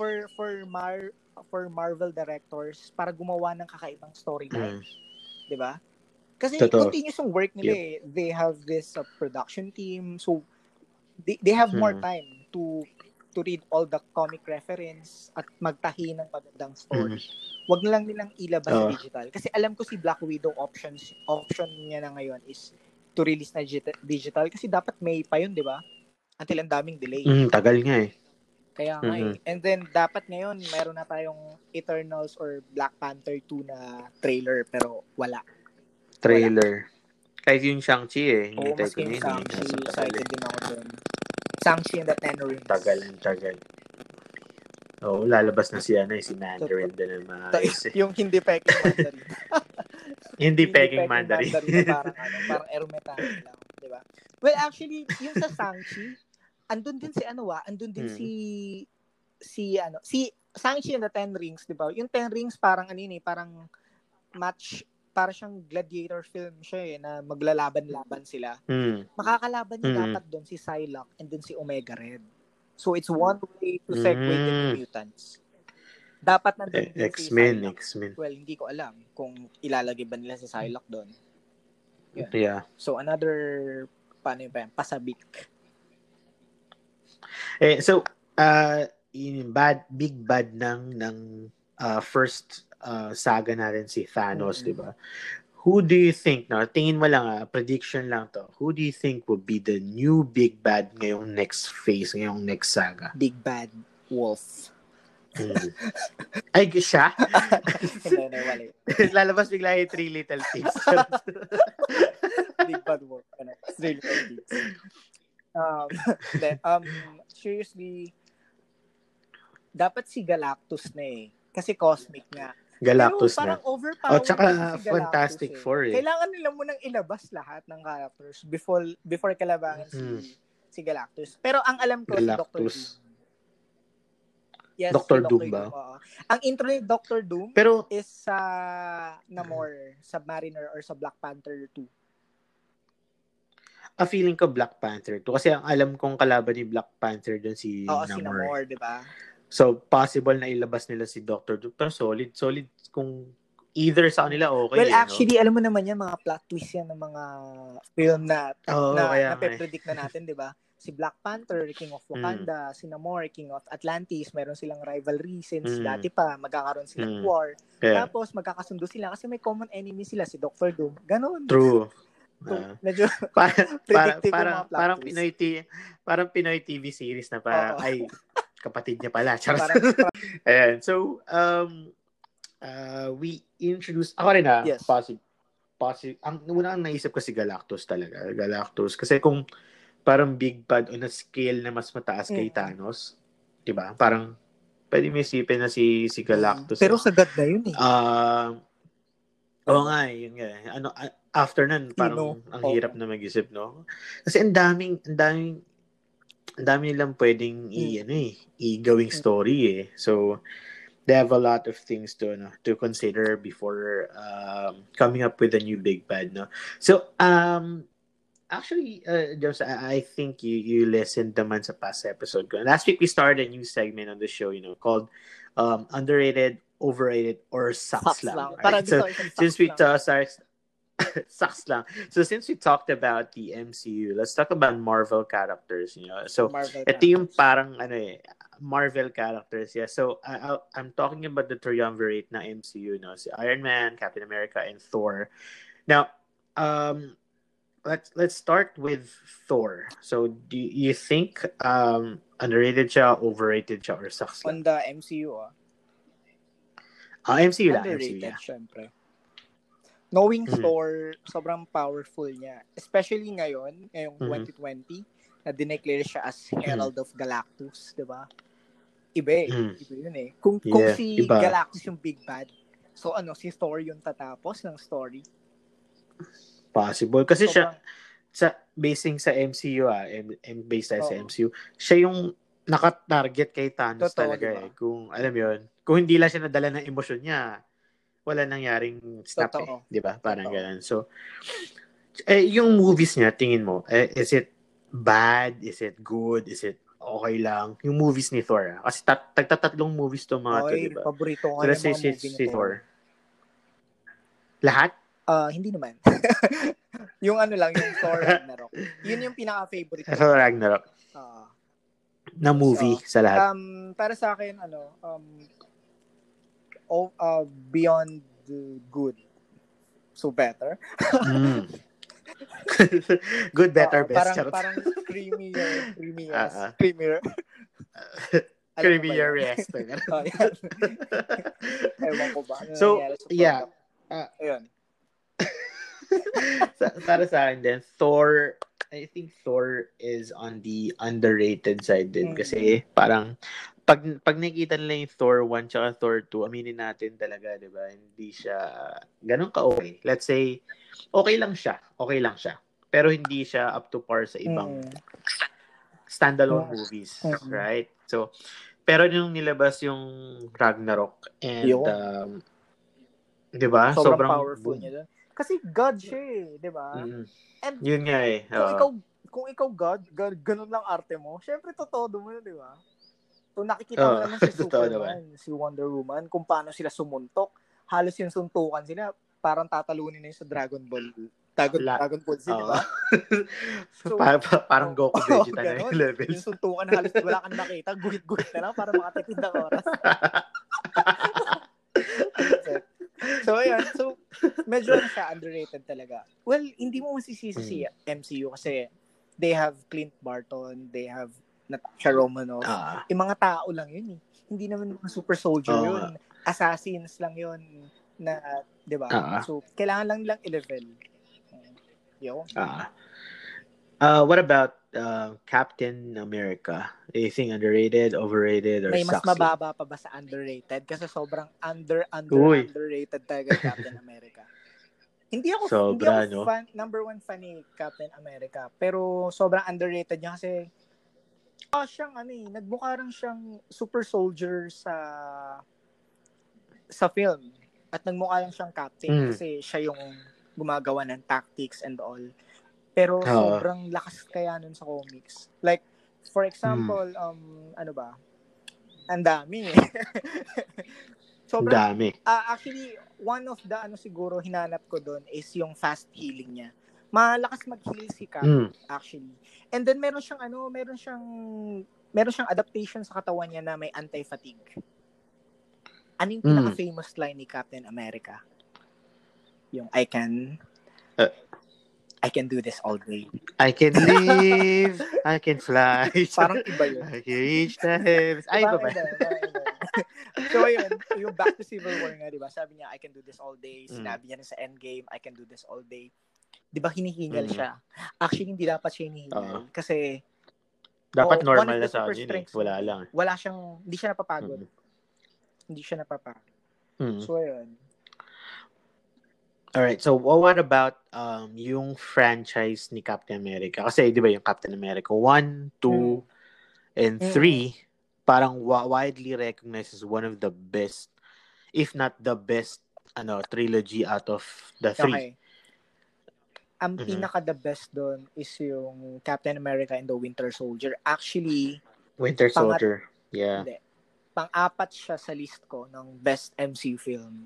for Marvel directors para gumawa ng kakaibang storyline. 'Di ba? Kasi continuous yung work nila They have this production team, so they have more time to read all the comic reference at magtahi ng magandang story. Wag na lang nilang ilabas sa digital. Kasi alam ko si Black Widow option niya na ngayon is to release na digital kasi dapat May pa yun, 'di ba? Until ang daming delay. Tagal nga Kaya nga And then, dapat ngayon, meron na tayong Eternals or Black Panther 2 na trailer, pero wala. Trailer. Kahit yung Shang-Chi Oo, maski yung Shang-Chi, excited din ako dun. Shang-Chi and the Ten Rings. Tagal. Oo, lalabas na si Mandarin din ang yung hindi peking Mandarin. Hindi peking Mandarin. Parang ermitano lang, di ba? Well, actually, yung sa Shang-Chi, andun din si Shang-Chi and the Ten Rings, di ba? Yung Ten Rings parang parang match, para siyang gladiator film siya na maglalaban-laban sila. Makakalaban niya dapat doon si Psylocke and then si Omega Red. So it's one way to segue to New Mutants. Dapat nandun din si Psylocke. X-Men. Well, hindi ko alam kung ilalagay ba nila si Psylocke doon. Yeah. So another pasabik. So yung big bad ng first saga natin si Thanos, di ba? Who do you think, tingin mo lang, prediction lang to, who do you think will be the new big bad ngayong next phase, ngayong next saga? Big Bad Wolf. Ay, siya? Hindi, wala. Lalabas bigla yung Three Little Pigs. Big Bad Wolf. Three Little Pigs. Seriously, dapat si Galactus na kasi cosmic nga. Galactus pero parang overpowered tsaka si Fantastic Four Kailangan nila munang ilabas lahat ng characters before kalabangan si Galactus. Pero ang alam ko Galactus. si Dr. Doom. Yes, Dr. si Doom ba? Ang intro ni Dr. Doom is sa Namor, Submariner or sa Black Panther 2. Feeling ko Black Panther 2 kasi ang alam kong kalaban ni Black Panther doon si Namor. Si Namor, di ba? So, possible na ilabas nila si Dr. Doom. Pero solid kung either sa kanila okay. Well, actually, alam mo naman yan, mga plot twist yan ng mga film na nape-predict na natin, di ba? Si Black Panther, King of Wakanda, si Namor, King of Atlantis, meron silang rivalry since dati pa, magkakaroon silang war. Tapos, magkakasundo sila kasi may common enemy sila, si Dr. Doom. Ganon. True. Medyo predictive parang Pinoy TV series na ay kapatid niya pala. Ayan. So, we introduced, ako rin yes. Ang unang naisip ko si Galactus talaga. Galactus. Kasi kung parang big bad on a scale na mas mataas kay Thanos, diba? Parang, pwede may isipin na si Galactus. Pero sagad na yun Oo nga, yun nga. After nun, parang ang hirap na mag-isip, no? Kasi ang dami nilang pwedeng i-gawing story So, they have a lot of things to consider before coming up with a new big bad, no? So, actually, Jose, I think you listened naman sa past episode ko. Last week, we started a new segment on the show, called Underrated, Overrated, or Sucks Lang. Right? So, since we sucks lang. So since we talked about the MCU, let's talk about Marvel characters. So ito yung parang Marvel characters. Yeah. So I'm talking about the triumvirate na MCU. Si Iron Man, Captain America, and Thor. Now, let's start with Thor. So, do you think underrated siya, overrated siya, or sucks On lang? the MCU, MCU lang. underrated, MCU, yeah. syempre. Knowing Thor, sobrang powerful niya. Especially ngayong 2020, na dineclare siya as Herald of Galactus, di ba? Iba yun eh. Kung si iba. Galactus yung big bad, so si Thor yung tatapos ng story? Possible. Kasi basing sa MCU based sa MCU, siya yung naka-target kay Thanos. Totoo, talaga diba? Kung alam yun, kung hindi lang siya nadala ng emosyon niya, wala nangyaring snap di ba? Parang ganun. So, yung movies niya, tingin mo, is it bad? Is it good? Is it okay lang? Yung movies ni Thor. Kasi tagtatatlong movies to mga to, di ba? Paborito ko yung mga movie ni Thor. Lahat? Hindi naman. Yung lang, yung Thor Ragnarok. Yun yung pinaka-favorite ko. Thor Ragnarok. Na movie sa lahat. Para sa akin, beyond good. So better. Good, better, best. Parang creamier. Creamier reactor. Ewan ko ba. So, yeah. Ayun. Para sa akin din, Thor, I think Thor is on the underrated side din. Kasi parang, pag nakikita nila yung Thor 1 tsaka Thor 2, aminin natin talaga, di ba? Hindi siya ganun ka-okay. Let's say, okay lang siya. Pero hindi siya up to par sa ibang standalone movies. Right? So, pero nung nilabas yung Ragnarok and, di ba? Sobrang powerful niya doon. Kasi God siya di ba? And yun nga Kung ikaw God, ganun lang arte mo, syempre totoo mo na, di ba? So nakikita mo naman si Superman, si Wonder Woman, kung paano sila sumuntok. Halos yung suntukan sila, parang tatalunin na yung sa Dragon Ball Z, di ba? So, parang Goku Vegeta na yung levels. Yung suntukan halos wala kang nakita, guhit-guhit na lang para makatipid ng oras. So, ayan. So, medyo siya underrated talaga. Well, hindi mo masisisi si MCU kasi they have Clint Barton, they have Natasha Romanoff. Yung mga tao lang yun eh. Hindi naman mga super soldier yun. Assassins lang yun na, di ba? So, kailangan lang nilang i-level. What about Captain America? Do you think underrated, overrated, or may mas sucks mababa pa ba sa underrated? Kasi sobrang underrated talaga Captain America. Hindi ako number one fan ni Captain America. Pero sobrang underrated niya kasi siyang nagmukha rin siyang super soldier sa film. At nagmukha lang siyang captain kasi siya yung gumagawa ng tactics and all. Pero sobrang lakas kaya nun sa comics. Like, for example, ang dami. Sobrang dami. Actually, one of the siguro hinanap ko doon is yung fast healing niya. Malakas mag-heal si Cap, actually. And then meron siyang adaptation sa katawan niya na may anti-fatigue. Ano yung pinaka-famous line ni Captain America? Yung I can do this all day. I can live. I can fly. Parang iba yun. I can reach the heavens. Ay, iba ba? So, ayun, yung Back to Civil War nga, diba? Sabi niya, I can do this all day. Sinabi niya rin sa Endgame, I can do this all day. Diba, hinihingal siya? Actually, hindi dapat siya hinihingal. Kasi, dapat normal na sa akin. Wala lang. Hindi siya napapagod. Hindi siya napapagod. So, ayun. Alright, so what about yung franchise ni Captain America? Kasi di ba yung Captain America 1, 2, and 3 parang widely recognized as one of the best, if not the best, trilogy out of the 3. Okay. Ang pinaka-the best doon is yung Captain America and the Winter Soldier. Actually, Winter Soldier, yeah. Hindi. Pang-apat siya sa list ko ng best MCU film.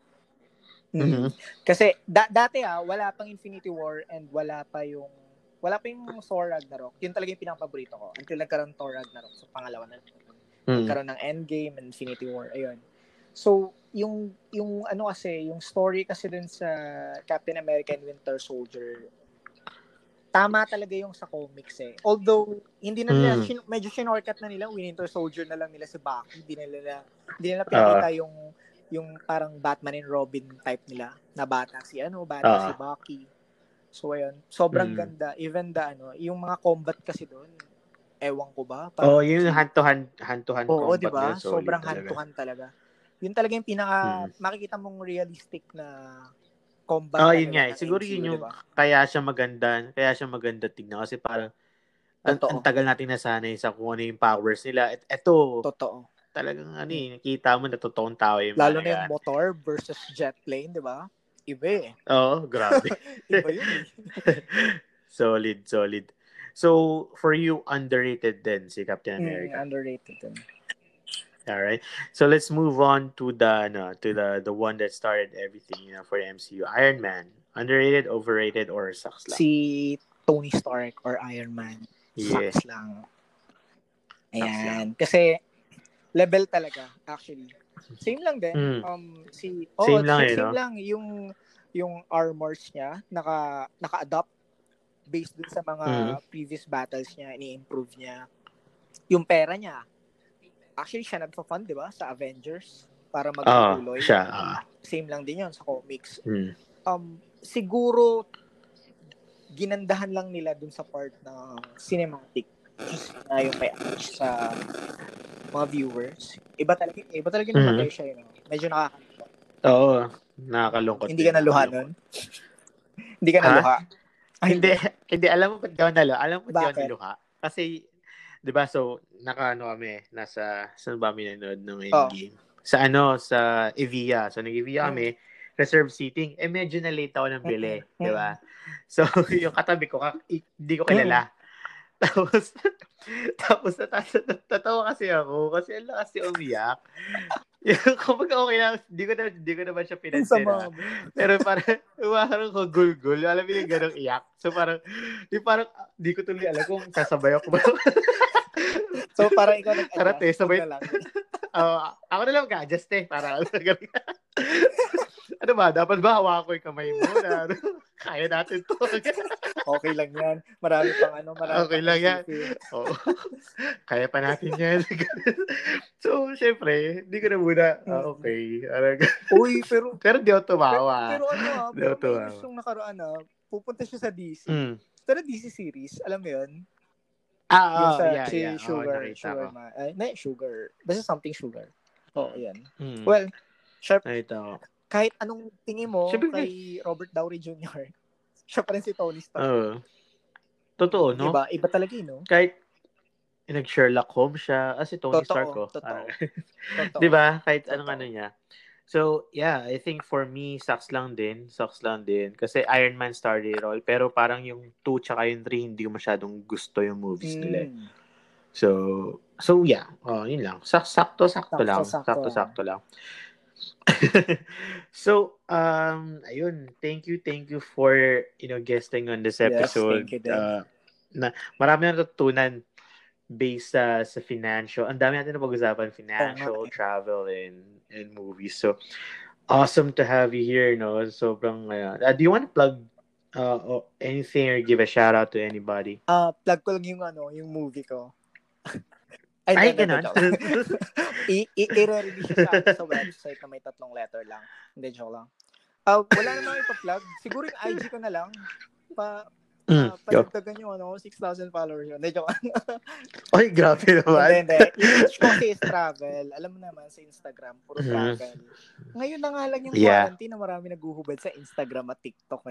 Kasi dati wala pang Infinity War and wala pa yung Thor Ragnarok. Yun talaga yung pinaka-paborito ko. Until nagkaroon Thor Ragnarok. So pangalawa na. Nagkaroon ng Endgame and Infinity War. Ayun. So, yung ano kasi, yung story kasi dun sa Captain America and Winter Soldier, tama talaga yung sa comics eh. Although, hindi na nila, medyo shinortcut na nila, Winter Soldier na lang nila si Bucky. Hindi nila pinakita yung parang Batman and Robin type nila, na bata si Bucky. So, ayun, sobrang ganda. Even yung mga combat kasi doon, ewan ko ba? Yung hand-to-hand combat. Diba? Sobrang hand-to-hand talaga. Yun talaga yung makikita mong realistic na combat yun nga. Siguro yun yung, diba? Kaya siya maganda tignan kasi parang ang tagal natin nasanay sa kung ano yung powers nila. Ito, totoo. Talagang nakita mo na totoong tao yung lalo na yung motor versus jet plane, di ba? Iba eh. Grabe. Iba yun eh. Solid. So, for you, underrated din si Captain America. Underrated din. All right. So let's move on to the one that started everything, for the MCU. Iron Man. Underrated, overrated, or sucks lang? Si Tony Stark or Iron Man. Sucks lang. Ayan. Kasi level talaga actually. Same lang din. Same lang yung armors niya naka-adapt based dun sa mga previous battles niya, ini-improve niya. Yung pera niya. Actually, siya nagpa-fund, di ba? Sa Avengers. Para magpatuloy. Siya. Same lang din yun sa comics. Siguro, ginandahan lang nila dun sa part ng cinematic. Just na yung may attach sa mga viewers. Iba talaga namatay siya, Medyo nakakalungkot. Oo. Nakakalungkot. Hindi ka naluha nun? Hindi ka naluha? Hindi. Alam mo ba't ka naluha? Naluha? Kasi, di ba, so, kami, saan ba kami nanood ng Endgame? Sa Evia. So, nag-Evia kami, reserve seating. Medyo na-late ako ng bili, di ba? So, yung katabi ko, hindi ko kilala. Tapos natawa kasi ako kasi ang lakas niya umiyak. Kapag okay lang, di ko naman siya pinansin. Pero parang gulgul. Alam mo yung ganong iyak. So parang di ko tuloy alam kung sasabay ako ba. So parang ikaw nag-adjust. Sabay na lang. Ako na lang mag-adjust Parang ano ba? Dapat ba hawakan ko yung kamay mo? Kaya natin to. Okay lang yan. Marami pang okay lang yan. Kaya pa natin yan. So, syempre, hindi ko na muna, okay. Uy, pero di ako tumawa. Pero may gustong nakaraan pupunta siya sa DC. Pero DC series, alam mo yun? Sugar. Sugar. Basta something Sugar. Yan. Well, sharp. Kahit anong tingin mo kay Robert Downey Jr., siya pa rin si Tony Stark. Totoo, no? Iba talaga, no? Kahit nag-Sherlock Holmes siya, si Tony Stark, Totoo. Di ba? Kahit anong niya. So, yeah, I think for me, sucks lang din. Kasi Iron Man started it all. Pero parang yung 2 tsaka yung 3, hindi ko masyadong gusto yung movies nila. So yeah. Yun lang. Sakto lang. So, ayun. Thank you for, guesting on this episode. Yes, thank you, marami na natutunan based sa financial. Ang dami natin na pag-usapan, financial, travel, and movies. So, awesome to have you here, no? Sobrang, do you want to plug anything or give a shout out to anybody? Plug ko lang yung movie ko. Ay, ganun? I-re-release siya sa website na may 3 letter lang. Hindi, joke lang. Wala naman ipa-plug. Siguro yung IG ko na lang. Palagdagan yung 6,000 followers yun. Hindi, joke. Ay, grabe naman. Hindi. Yung page ko kasi is travel. Alam mo naman, sa Instagram, puro travel. Ngayon na nga lang yung quarantine na marami naguhubad sa Instagram at TikTok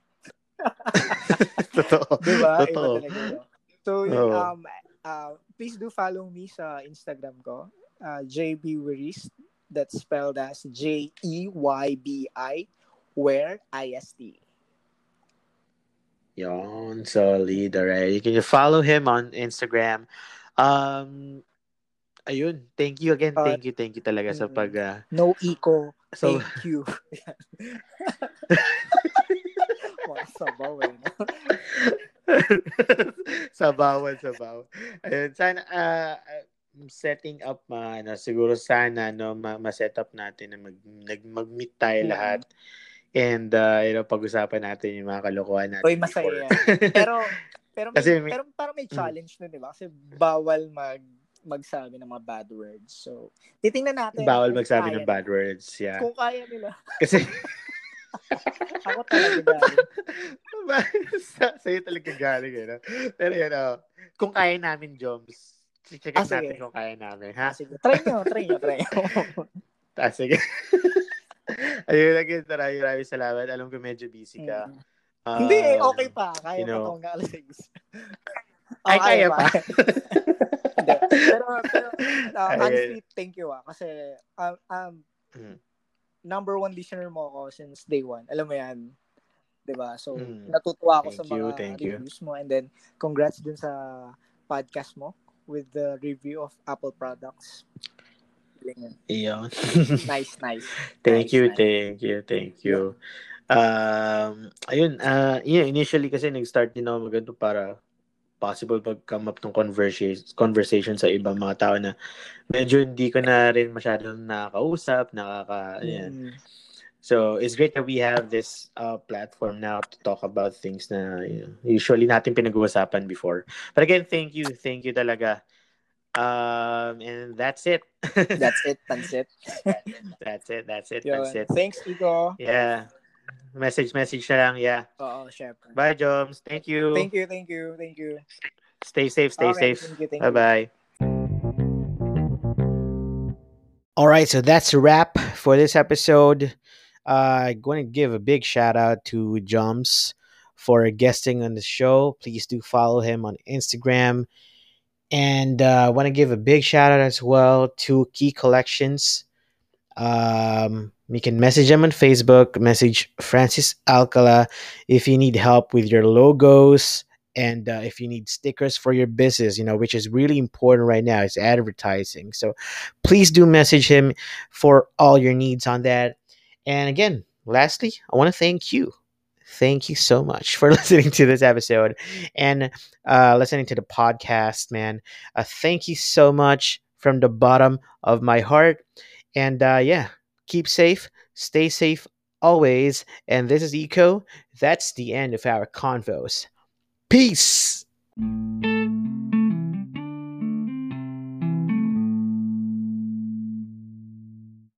Totoo. Diba? Totoo. Iba talaga. So, please do follow me sa Instagram ko, JB Werist. That's spelled as JEYBI, where IST. Yon, solid. Alright. You can follow him on Instagram. Ayun. Thank you again. Thank you talaga sa pag... no eco. Thank you. Sabaw Sabaw. Ayun, sana setting up siguro sana ma-set up natin na mag-meet tayo lahat. And pag-usapan natin yung mga kalokohan natin. Oy, masaya. pero parang may challenge nun, di ba? Kasi bawal magsabi ng mga bad words. So, titingnan natin. Bawal magsabi ng bad words, yeah. Kung kaya nila. Kasi ako talaga galing. Sa'yo talaga galing, no? Pero kung kaya namin, Joms, check natin kung kaya namin, ha? Sige. Try nyo. Sige. Ayun, again, maraming salamat. Alam ko medyo busy ka. Hindi, okay pa. Kaya pa itong alas 6. Ay, kaya pa. pero honestly, thank you kasi number one listener mo ako since day one. Alam mo yan. Diba? So, natutuwa ako sa mga reviews mo. And then, congrats dun sa podcast mo with the review of Apple products. Iyon. Nice. Thank you. Ayun, initially kasi nag-start din ako maganda para possible pag-come up ng conversation sa ibang mga tao na medyo hindi ko na rin masyadong nakakausap, ayan. So, it's great that we have this platform now to talk about things na usually natin pinag-uusapan before. But again, thank you talaga. And that's it. That's it. That's it. Thanks, Iko. Yeah. Message na lang, yeah. Oo, syempre. Bye, Joms. Thank you. Thank you. Stay safe. Thank you. Bye-bye. All right, so that's a wrap for this episode. I'm going to give a big shout out to Joms for guesting on the show. Please do follow him on Instagram. And I want to give a big shout out as well to Key Collections. You can message them on Facebook, message Francis Alcala if you need help with your logos and if you need stickers for your business, which is really important right now. It's advertising. So please do message him for all your needs on that. And again, lastly, I want to thank you. Thank you so much for listening to this episode and listening to the podcast, man. Thank you so much from the bottom of my heart. And keep safe, stay safe always. And this is Eco. That's the end of our convos. Peace.